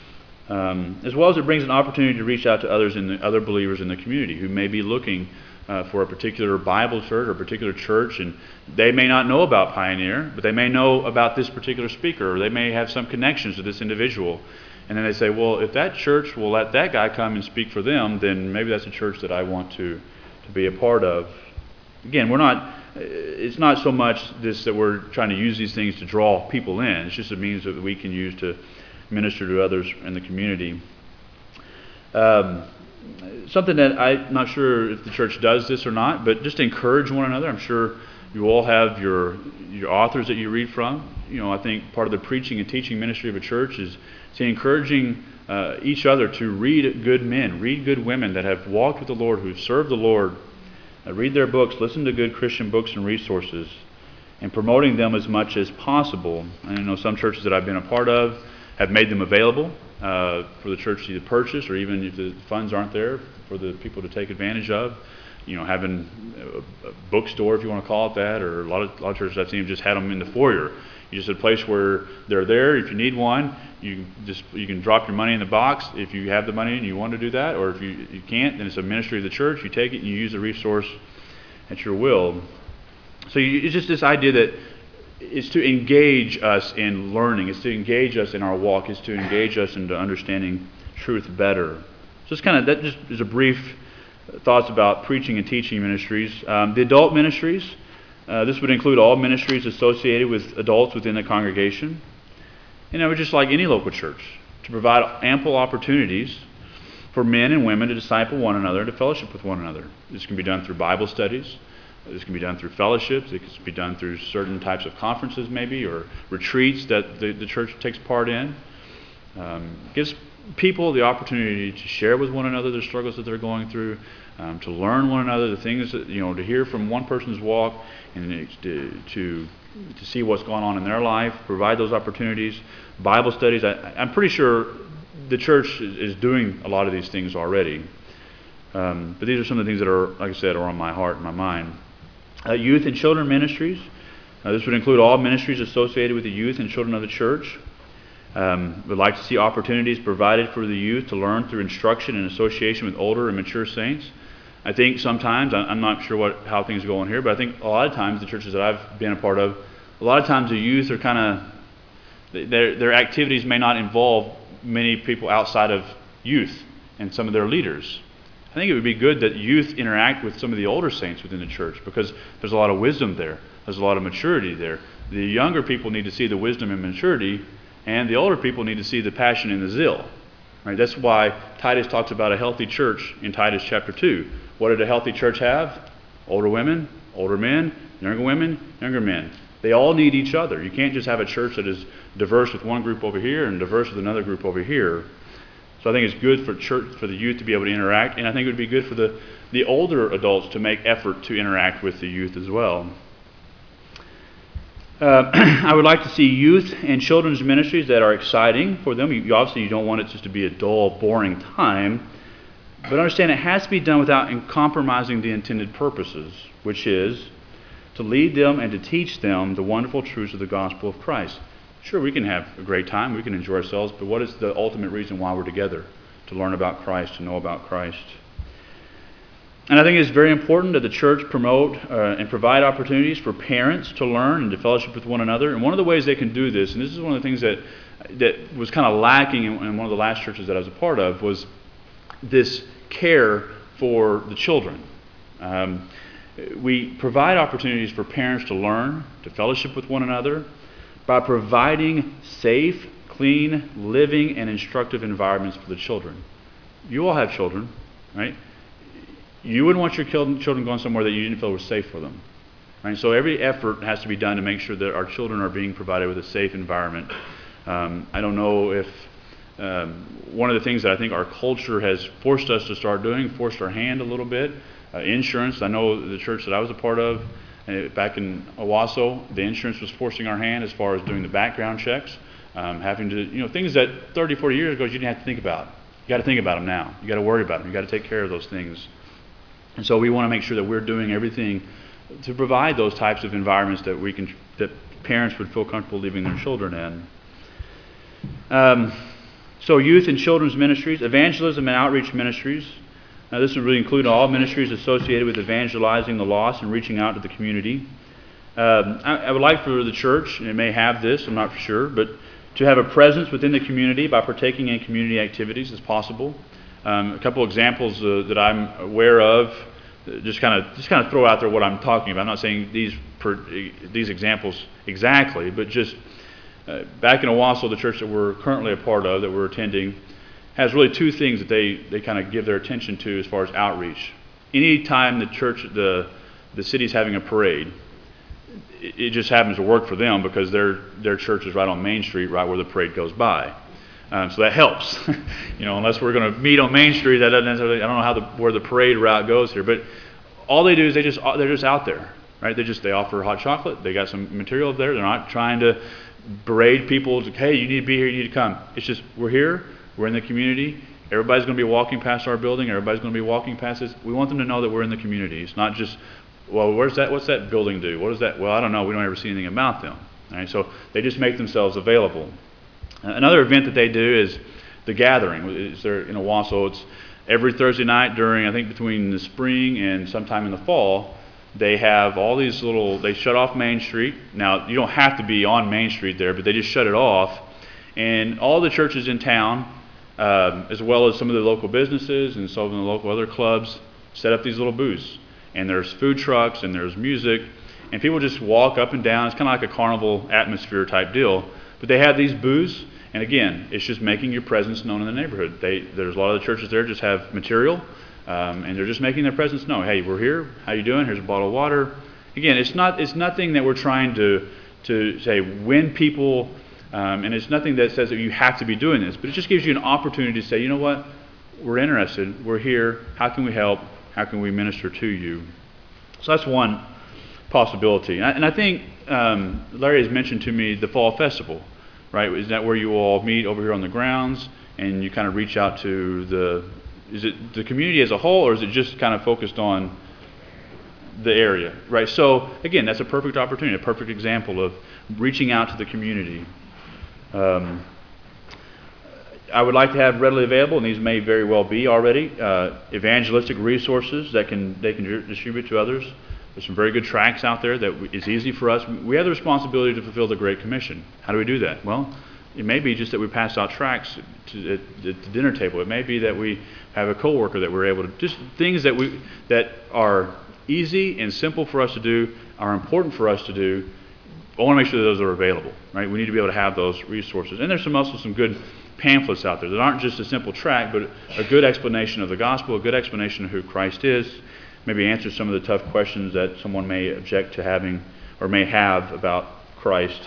As well as it brings an opportunity to reach out to other believers in the community who may be looking for a particular Bible church or a particular church, and they may not know about Pioneer, but they may know about this particular speaker, or they may have some connections to this individual. And then they say, well, if that church will let that guy come and speak for them, then maybe that's a church that I want to be a part of. Again, it's not so much this that we're trying to use these things to draw people in. It's just a means that we can use to minister to others in the community. Something that I'm not sure if the church does this or not, but just to encourage one another. I'm sure you all have your authors that you read from. I think part of the preaching and teaching ministry of a church is encouraging each other to read good men, read good women that have walked with the Lord, who've served the Lord, read their books, listen to good Christian books and resources, and promoting them as much as possible. I know some churches that I've been a part of have made them available for the church to either purchase, or even if the funds aren't there, for the people to take advantage of. Having a bookstore, if you want to call it that, or a lot of churches I've seen just had them in the foyer. You just a place where they're there. If you need one, you can drop your money in the box if you have the money and you want to do that, or if you can't, then it's a ministry of the church. You take it and you use the resource at your will. So it's just this idea that it's to engage us in learning. It's to engage us in our walk. It's to engage us into understanding truth better. So that just is a brief thoughts about preaching and teaching ministries. The adult ministries, this would include all ministries associated with adults within the congregation. Just like any local church, to provide ample opportunities for men and women to disciple one another, to fellowship with one another. This can be done through Bible studies. This can be done through fellowships. It can be done through certain types of conferences maybe, or retreats that the church takes part in. Gives people the opportunity to share with one another the struggles that they're going through, to learn one another, the things that, to hear from one person's walk, and to see what's going on in their life, provide those opportunities. Bible studies, I'm pretty sure the church is doing a lot of these things already. But these are some of the things that are, like I said, are on my heart and my mind. Youth and children ministries. This would include all ministries associated with the youth and children of the church. We'd like to see opportunities provided for the youth to learn through instruction and association with older and mature saints. I think sometimes, I'm not sure how things go on here, but I think a lot of times the churches that I've been a part of, a lot of times the youth are kind of, their activities may not involve many people outside of youth and some of their leaders. I think it would be good that youth interact with some of the older saints within the church, because there's a lot of wisdom there. There's a lot of maturity there. The younger people need to see the wisdom and maturity, and the older people need to see the passion and the zeal. Right? That's why Titus talks about a healthy church in Titus chapter 2. What did a healthy church have? Older women, older men, younger women, younger men. They all need each other. You can't just have a church that is diverse with one group over here and diverse with another group over here. So I think it's good for the youth to be able to interact, and I think it would be good for the older adults to make effort to interact with the youth as well. I would like to see youth and children's ministries that are exciting for them. Obviously, you don't want it just to be a dull, boring time, but understand it has to be done without compromising the intended purposes, which is to lead them and to teach them the wonderful truths of the gospel of Christ. Sure, we can have a great time, we can enjoy ourselves, but what is the ultimate reason why we're together? To learn about Christ, to know about Christ. And I think it's very important that the church promote and provide opportunities for parents to learn and to fellowship with one another. And one of the ways they can do this, and this is one of the things that was kind of lacking in one of the last churches that I was a part of, was this care for the children. We provide opportunities for parents to learn, to fellowship with one another, by providing safe, clean, living, and instructive environments for the children. You all have children, right? You wouldn't want your children going somewhere that you didn't feel was safe for them. Right? So every effort has to be done to make sure that our children are being provided with a safe environment. I don't know if one of the things that I think our culture has forced us to start doing, forced our hand a little bit, insurance. I know the church that I was a part of back in Owasso, the insurance was forcing our hand as far as doing the background checks, having to, things that 30, 40 years ago you didn't have to think about. You got to think about them now. You got to worry about them. You got to take care of those things. And so we want to make sure that we're doing everything to provide those types of environments that parents would feel comfortable leaving their children in. So youth and children's ministries, evangelism and outreach ministries. Now this would really include all ministries associated with evangelizing the lost and reaching out to the community. I would like for the church, and it may have this, I'm not for sure, but to have a presence within the community by partaking in community activities as possible. A couple examples that I'm aware of, just kind of throw out there what I'm talking about. I'm not saying these examples exactly, but just back in Owasso, the church that we're currently a part of, that we're attending, has really two things that they kind of give their attention to as far as outreach. Anytime the city's having a parade, it just happens to work for them because their church is right on Main Street, right where the parade goes by. So that helps. Unless we're going to meet on Main Street, that doesn't necessarily, I don't know where the parade route goes here, but all they do is they're just out there, right? They offer hot chocolate. They got some material there. They're not trying to berate people. Hey, you need to be here. You need to come. It's just we're here. We're in the community. Everybody's going to be walking past our building. Everybody's going to be walking past us. We want them to know that we're in the community. It's not just, well, what's that building do? What is that? Well, I don't know. We don't ever see anything about them. All right? So they just make themselves available. Another event that they do is the gathering. It's there in Owasso. It's every Thursday night during, I think, between the spring and sometime in the fall. They have all these they shut off Main Street. Now, you don't have to be on Main Street there, but they just shut it off. And all the churches in town, as well as some of the local businesses and some of the local other clubs, set up these little booths. And there's food trucks and there's music. And people just walk up and down. It's kind of like a carnival atmosphere type deal. But they have these booths. And again, it's just making your presence known in the neighborhood. There's a lot of the churches there just have material, and they're just making their presence known. Hey, we're here. How you doing? Here's a bottle of water. Again, it's nothing that we're trying to say win people, and it's nothing that says that you have to be doing this. But it just gives you an opportunity to say, you know what? We're interested. We're here. How can we help? How can we minister to you? So that's one possibility. And I think Larry has mentioned to me the fall festival. Right? Is that where you all meet over here on the grounds and you kind of reach out to is it the community as a whole, or is it just kind of focused on the area, right? So again, that's a perfect opportunity, a perfect example of reaching out to the community. I would like to have readily available, and these may very well be already, evangelistic resources that they can distribute to others. There's some very good tracts out there that it's easy for us. We have the responsibility to fulfill the Great Commission. How do we do that? Well, it may be just that we pass out tracts at the dinner table. It may be that we have a coworker that we're able to, just things that are easy and simple for us to do, are important for us to do. I want to make sure that those are available, right? We need to be able to have those resources. And there's also some good pamphlets out there that aren't just a simple tract, but a good explanation of the gospel, a good explanation of who Christ is, maybe answer some of the tough questions that someone may object to having or may have about Christ.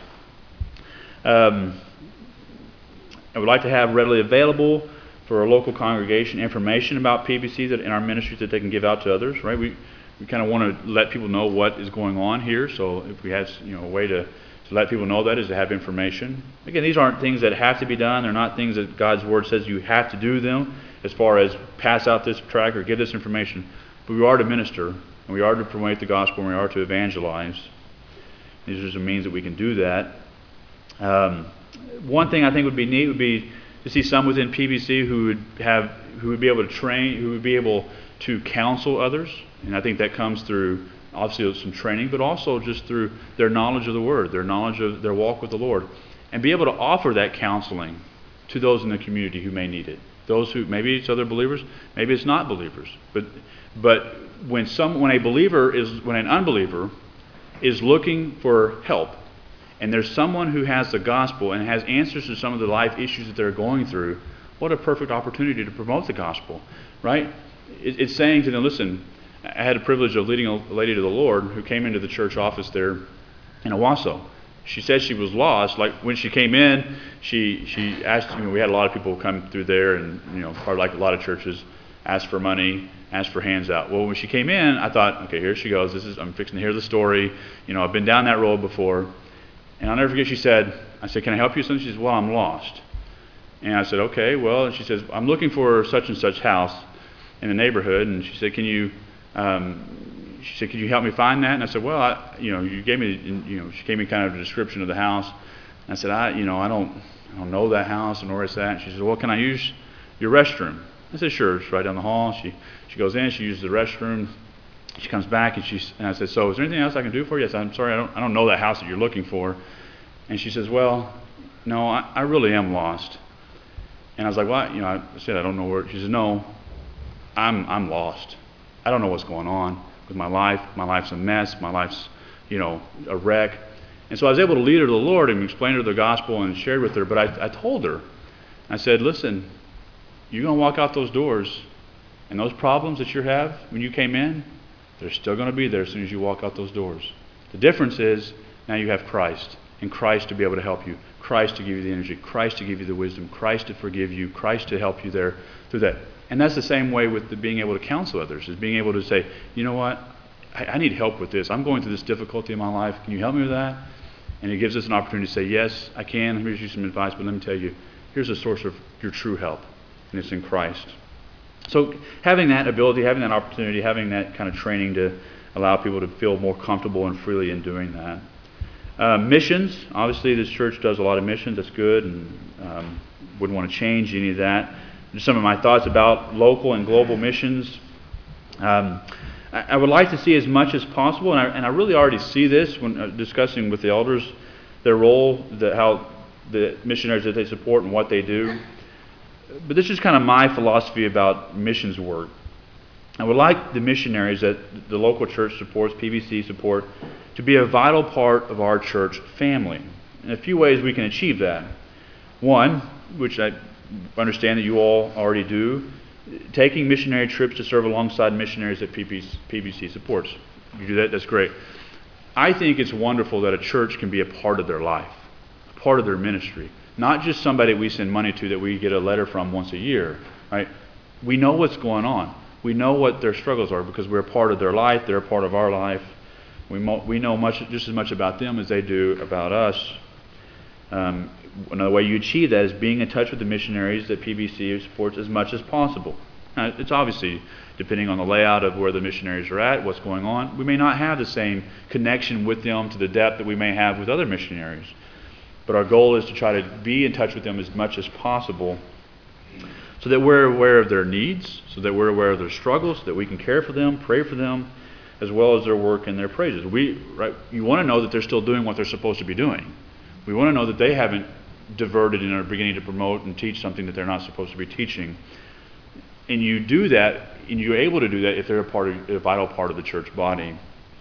I would like to have readily available for a local congregation information about PBC that in our ministry that they can give out to others, right? We kind of want to let people know what is going on here, so if we have a way to let people know that is to have information. Again, these aren't things that have to be done. They're not things that God's Word says you have to do them as far as pass out this tract or give this information. But we are to minister, and we are to promote the gospel, and we are to evangelize. These are some means that we can do that. One thing I think would be neat would be to see some within PBC who would be able to train, who would be able to counsel others. And I think that comes through obviously some training, but also just through their knowledge of the Word, their knowledge of their walk with the Lord, and be able to offer that counseling to those in the community who may need it. Those who, maybe it's other believers, maybe it's not believers. But when an unbeliever is looking for help, and there's someone who has the gospel and has answers to some of the life issues that they're going through, what a perfect opportunity to promote the gospel, right? It's saying to them, listen, I had the privilege of leading a lady to the Lord who came into the church office there in Owasso. She said she was lost. Like when she came in, she asked, we had a lot of people come through there and, probably like a lot of churches, ask for money, ask for hands out. Well, when she came in, I thought, okay, here she goes. I'm fixing to hear the story. I've been down that road before. And I'll never forget, I said, can I help you? She says, well, I'm lost. And I said, okay, well, and she says, I'm looking for such and such house in the neighborhood. And she said, could you help me find that? And I said, well, you gave me, she gave me kind of a description of the house. And I said, I don't know that house and where it's at. And she said, well, can I use your restroom? I said, sure. It's right down the hall. She goes in, she uses the restroom. She comes back and I said, so is there anything else I can do for you? I said, I'm sorry, I don't know that house that you're looking for. And she says, well, no, I really am lost. And I was like, well, I said, I don't know where. She says, no, I'm lost. I don't know what's going on with my life. My life's a mess. My life's, a wreck. And so I was able to lead her to the Lord and explain to her the gospel and shared with her. But I told her, I said, listen, you're going to walk out those doors, and those problems that you have when you came in, they're still going to be there as soon as you walk out those doors. The difference is now you have Christ, and Christ to be able to help you, Christ to give you the energy, Christ to give you the wisdom, Christ to forgive you, Christ to help you there through that. And that's the same way with being able to counsel others, is being able to say, you know what, I need help with this. I'm going through this difficulty in my life. Can you help me with that? And it gives us an opportunity to say, yes, I can. Let me give you some advice, but let me tell you, here's a source of your true help, and it's in Christ. So having that ability, having that opportunity, having that kind of training to allow people to feel more comfortable and freely in doing that. Missions, obviously this church does a lot of missions. That's good, and wouldn't want to change any of that. Just some of my thoughts about local and global missions. I would like to see as much as possible, and I really already see this when discussing with the elders their role, how the missionaries that they support and what they do. But this is kind of my philosophy about missions work. I would like the missionaries that the local church supports, PBC support, to be a vital part of our church family. In a few ways we can achieve that. One, which I understand that you all already do, taking missionary trips to serve alongside missionaries that PBC supports. You do that, that's great. I think it's wonderful that a church can be a part of their life, a part of their ministry. Not just somebody we send money to that we get a letter from once a year, right? We know what's going on. We know what their struggles are because we're a part of their life. They're a part of our life. We know just as much about them as they do about us. Another way you achieve that is being in touch with the missionaries that PBC supports as much as possible. Now, it's obviously depending on the layout of where the missionaries are at, what's going on. We may not have the same connection with them to the depth that we may have with other missionaries. But our goal is to try to be in touch with them as much as possible so that we're aware of their needs, so that we're aware of their struggles, so that we can care for them, pray for them, as well as their work and their praises. You want to know that they're still doing what they're supposed to be doing. We want to know that they haven't diverted and are beginning to promote and teach something that they're not supposed to be teaching. And you do that, and you're able to do that if they're a vital part of the church body.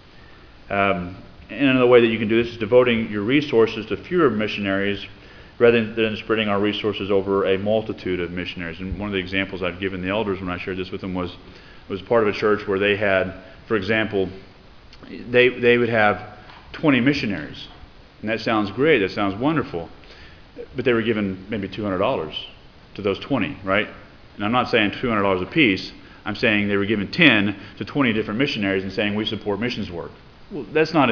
And another way that you can do this is devoting your resources to fewer missionaries rather than spreading our resources over a multitude of missionaries. And one of the examples I've given the elders when I shared this with them was part of a church where they had, for example, they would have 20 missionaries. And that sounds great, that sounds wonderful. But they were given maybe $200 to those 20, right? And I'm not saying $200 a piece. I'm saying they were given 10 to 20 different missionaries and saying we support missions work. Well,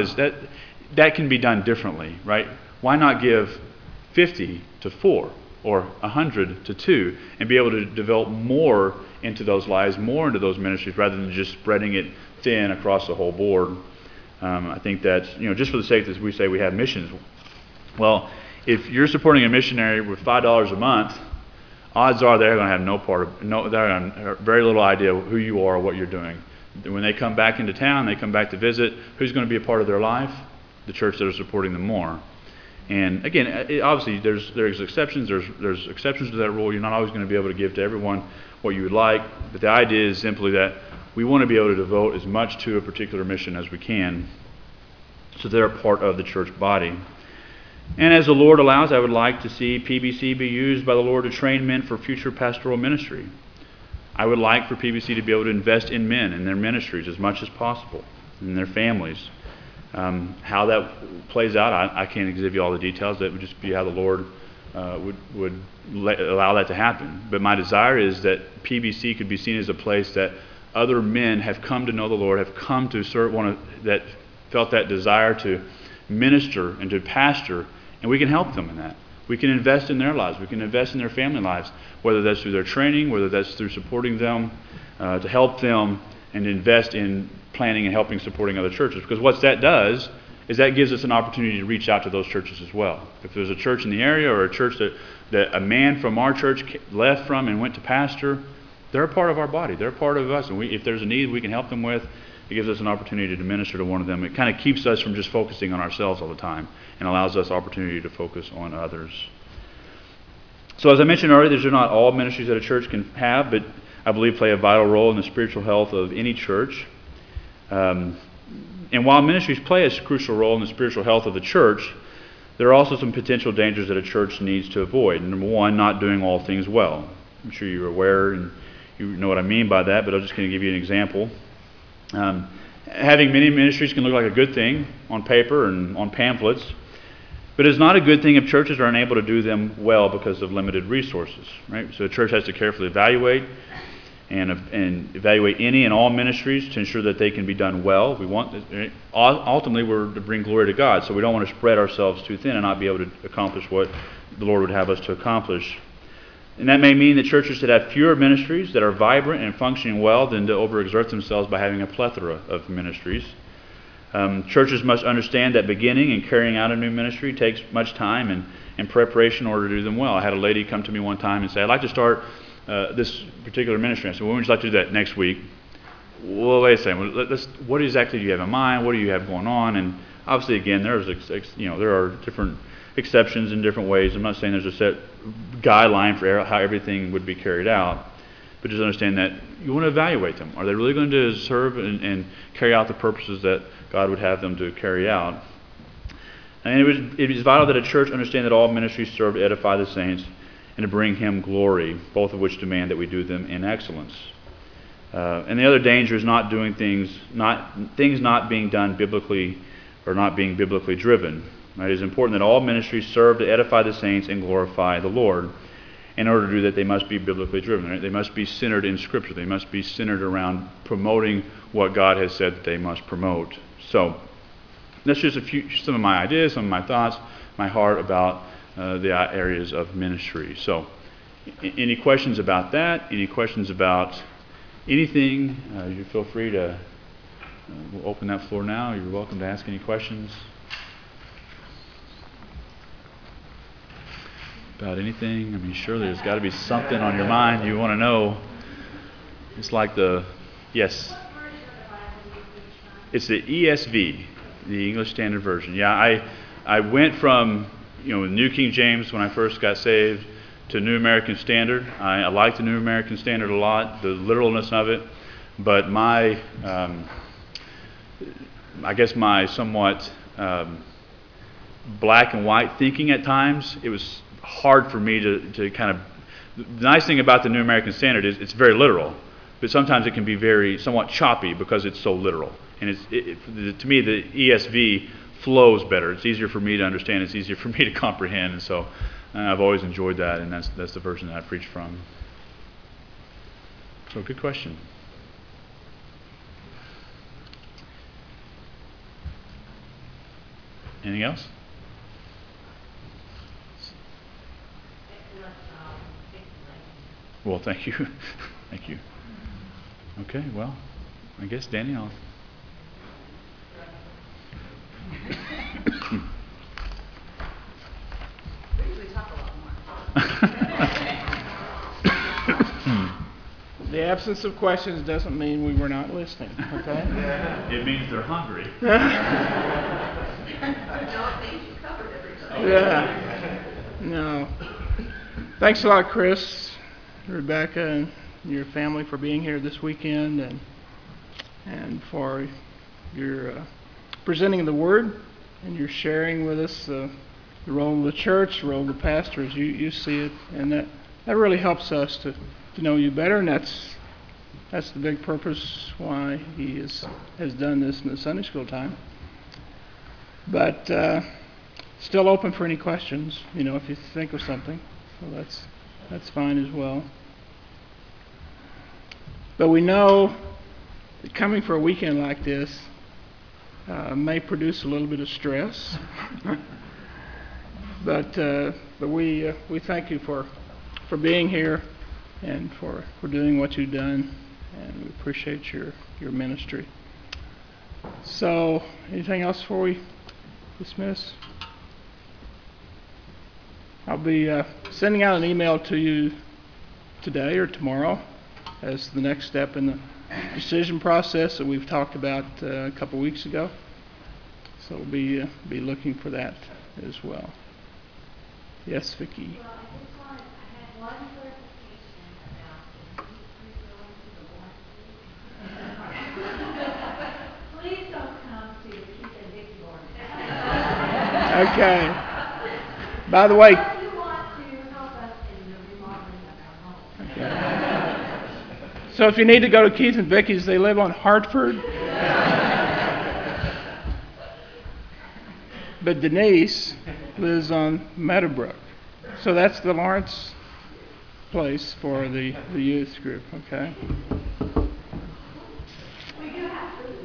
that can be done differently, right? Why not give 50 to 4 or 100 to 2 and be able to develop more into those lives, more into those ministries rather than just spreading it thin across the whole board? I think that, just for the sake that we say we have missions, well, if you're supporting a missionary with $5 a month, odds are they're going to have they're going to have very little idea who you are or what you're doing. When they come back into town, they come back to visit, who's going to be a part of their life? The church that are supporting them more. And again, obviously there's exceptions. There's exceptions to that rule. You're not always going to be able to give to everyone what you would like. But the idea is simply that we want to be able to devote as much to a particular mission as we can so they're a part of the church body. And as the Lord allows, I would like to see PBC be used by the Lord to train men for future pastoral ministry. I would like for PBC to be able to invest in men and their ministries as much as possible, and their families. How that plays out, I can't give you all the details. That would just be how the Lord would allow that to happen. But my desire is that PBC could be seen as a place that other men have come to know the Lord, have come to serve, that felt that desire to minister and to pastor, and we can help them in that. We can invest in their lives. We can invest in their family lives, whether that's through their training, whether that's through supporting them, to help them and invest in planning and helping supporting other churches. Because what that does is that gives us an opportunity to reach out to those churches as well. If there's a church in the area or a church that a man from our church left from and went to pastor, they're a part of our body. They're a part of us. And if there's a need we can help them with, it gives us an opportunity to minister to one of them. It kind of keeps us from just focusing on ourselves all the time and allows us opportunity to focus on others. So as I mentioned earlier, these are not all ministries that a church can have, but I believe play a vital role in the spiritual health of any church. And while ministries play a crucial role in the spiritual health of the church, there are also some potential dangers that a church needs to avoid. Number one, not doing all things well. I'm sure you're aware and you know what I mean by that, but I'm just going to give you an example. Having many ministries can look like a good thing on paper and on pamphlets, but it's not a good thing if churches are unable to do them well because of limited resources, right? So a church has to carefully evaluate and evaluate any and all ministries to ensure that they can be done well. Ultimately, we're to bring glory to God, so we don't want to spread ourselves too thin and not be able to accomplish what the Lord would have us to accomplish. And that may mean that churches should have fewer ministries that are vibrant and functioning well than to overexert themselves by having a plethora of ministries. Churches must understand that beginning and carrying out a new ministry takes much time and preparation in order to do them well. I had a lady come to me one time and say, I'd like to start this particular ministry. I said, well, when would you like to do that? Next week. Well, wait a second. What exactly do you have in mind? What do you have going on? And obviously, again, there are different exceptions in different ways. I'm not saying there's a set guideline for how everything would be carried out, but just understand that you want to evaluate them. Are they really going to serve and carry out the purposes that God would have them to carry out? And it is vital that a church understand that all ministries serve to edify the saints and to bring Him glory, both of which demand that we do them in excellence. And the other danger is not doing things not being done biblically or not being biblically driven. It is important that all ministries serve to edify the saints and glorify the Lord. In order to do that, they must be biblically driven. Right? They must be centered in Scripture. They must be centered around promoting what God has said that they must promote. So that's just some of my ideas, some of my thoughts, my heart about the areas of ministry. So any questions about that? Any questions about anything, you feel free to we'll open that floor now. You're welcome to ask any questions about anything. I mean, surely there's got to be something on your mind you want to know. It's like yes. It's the ESV, the English Standard Version. Yeah, I went from, New King James when I first got saved to New American Standard. I like the New American Standard a lot, the literalness of it, but my somewhat black and white thinking at times, it was hard for me to kind of. The nice thing about the New American Standard is it's very literal, but sometimes it can be somewhat choppy because it's so literal. And to me, the ESV flows better. It's easier for me to understand. It's easier for me to comprehend. And so I've always enjoyed that, and that's the version that I preach from. So good question. Anything else? Well, thank you. Thank you. Okay, well, I guess Danny, I'll... The absence of questions doesn't mean we were not listening, okay? It means they're hungry. Yeah. No. Thanks a lot, Chris, Rebecca, and your family for being here this weekend and for your presenting the Word and your sharing with us the role of the church, the role of the pastor as you see it. And that really helps us to know you better, and that's the big purpose why he has done this in the Sunday school time. But still open for any questions, if you think of something. So that's fine as well. But we know that coming for a weekend like this may produce a little bit of stress. But we thank you for being here and for doing what you've done, and we appreciate your ministry. So, anything else before we dismiss? I'll be sending out an email to you today or tomorrow as the next step in the decision process that we've talked about a couple weeks ago. So we'll be looking for that as well. Yes, Vicki. Well, I had one clarification about the Please don't come to the Keith and Vicki Lawrence. Okay. By the way, You want to help us in the remodeling of our home. so if you need to go to Keith and Vicki's, they live on Hartford. But Denise lives on Meadowbrook. So that's the Lawrence place for the youth group, okay? We do have food.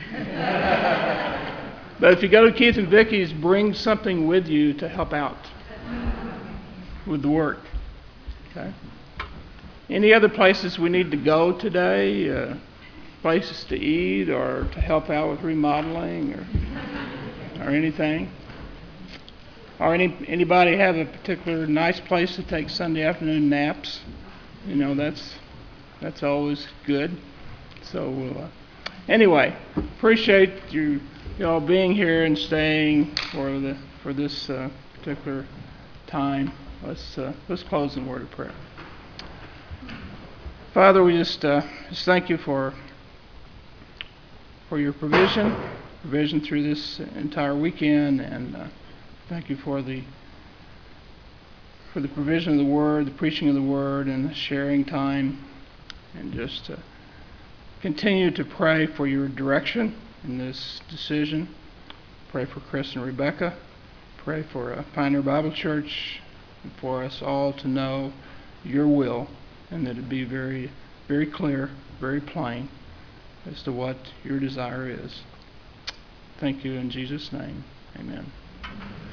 But if you go to Keith and Vicki's, bring something with you to help out with the work, okay? Any other places we need to go today? Places to eat or to help out with remodeling or anything? Or anybody have a particular nice place to take Sunday afternoon naps? That's always good. So we'll, anyway, appreciate you all being here and staying for this particular time. Let's close in a word of prayer. Father, we just thank you for your provision through this entire weekend, and thank you for the provision of the Word, the preaching of the Word, and the sharing time, and just continue to pray for your direction in this decision. Pray for Chris and Rebecca. Pray for Pioneer Bible Church, and for us all to know your will, and that it be very, very clear, very plain as to what your desire is. Thank you in Jesus' name. Amen.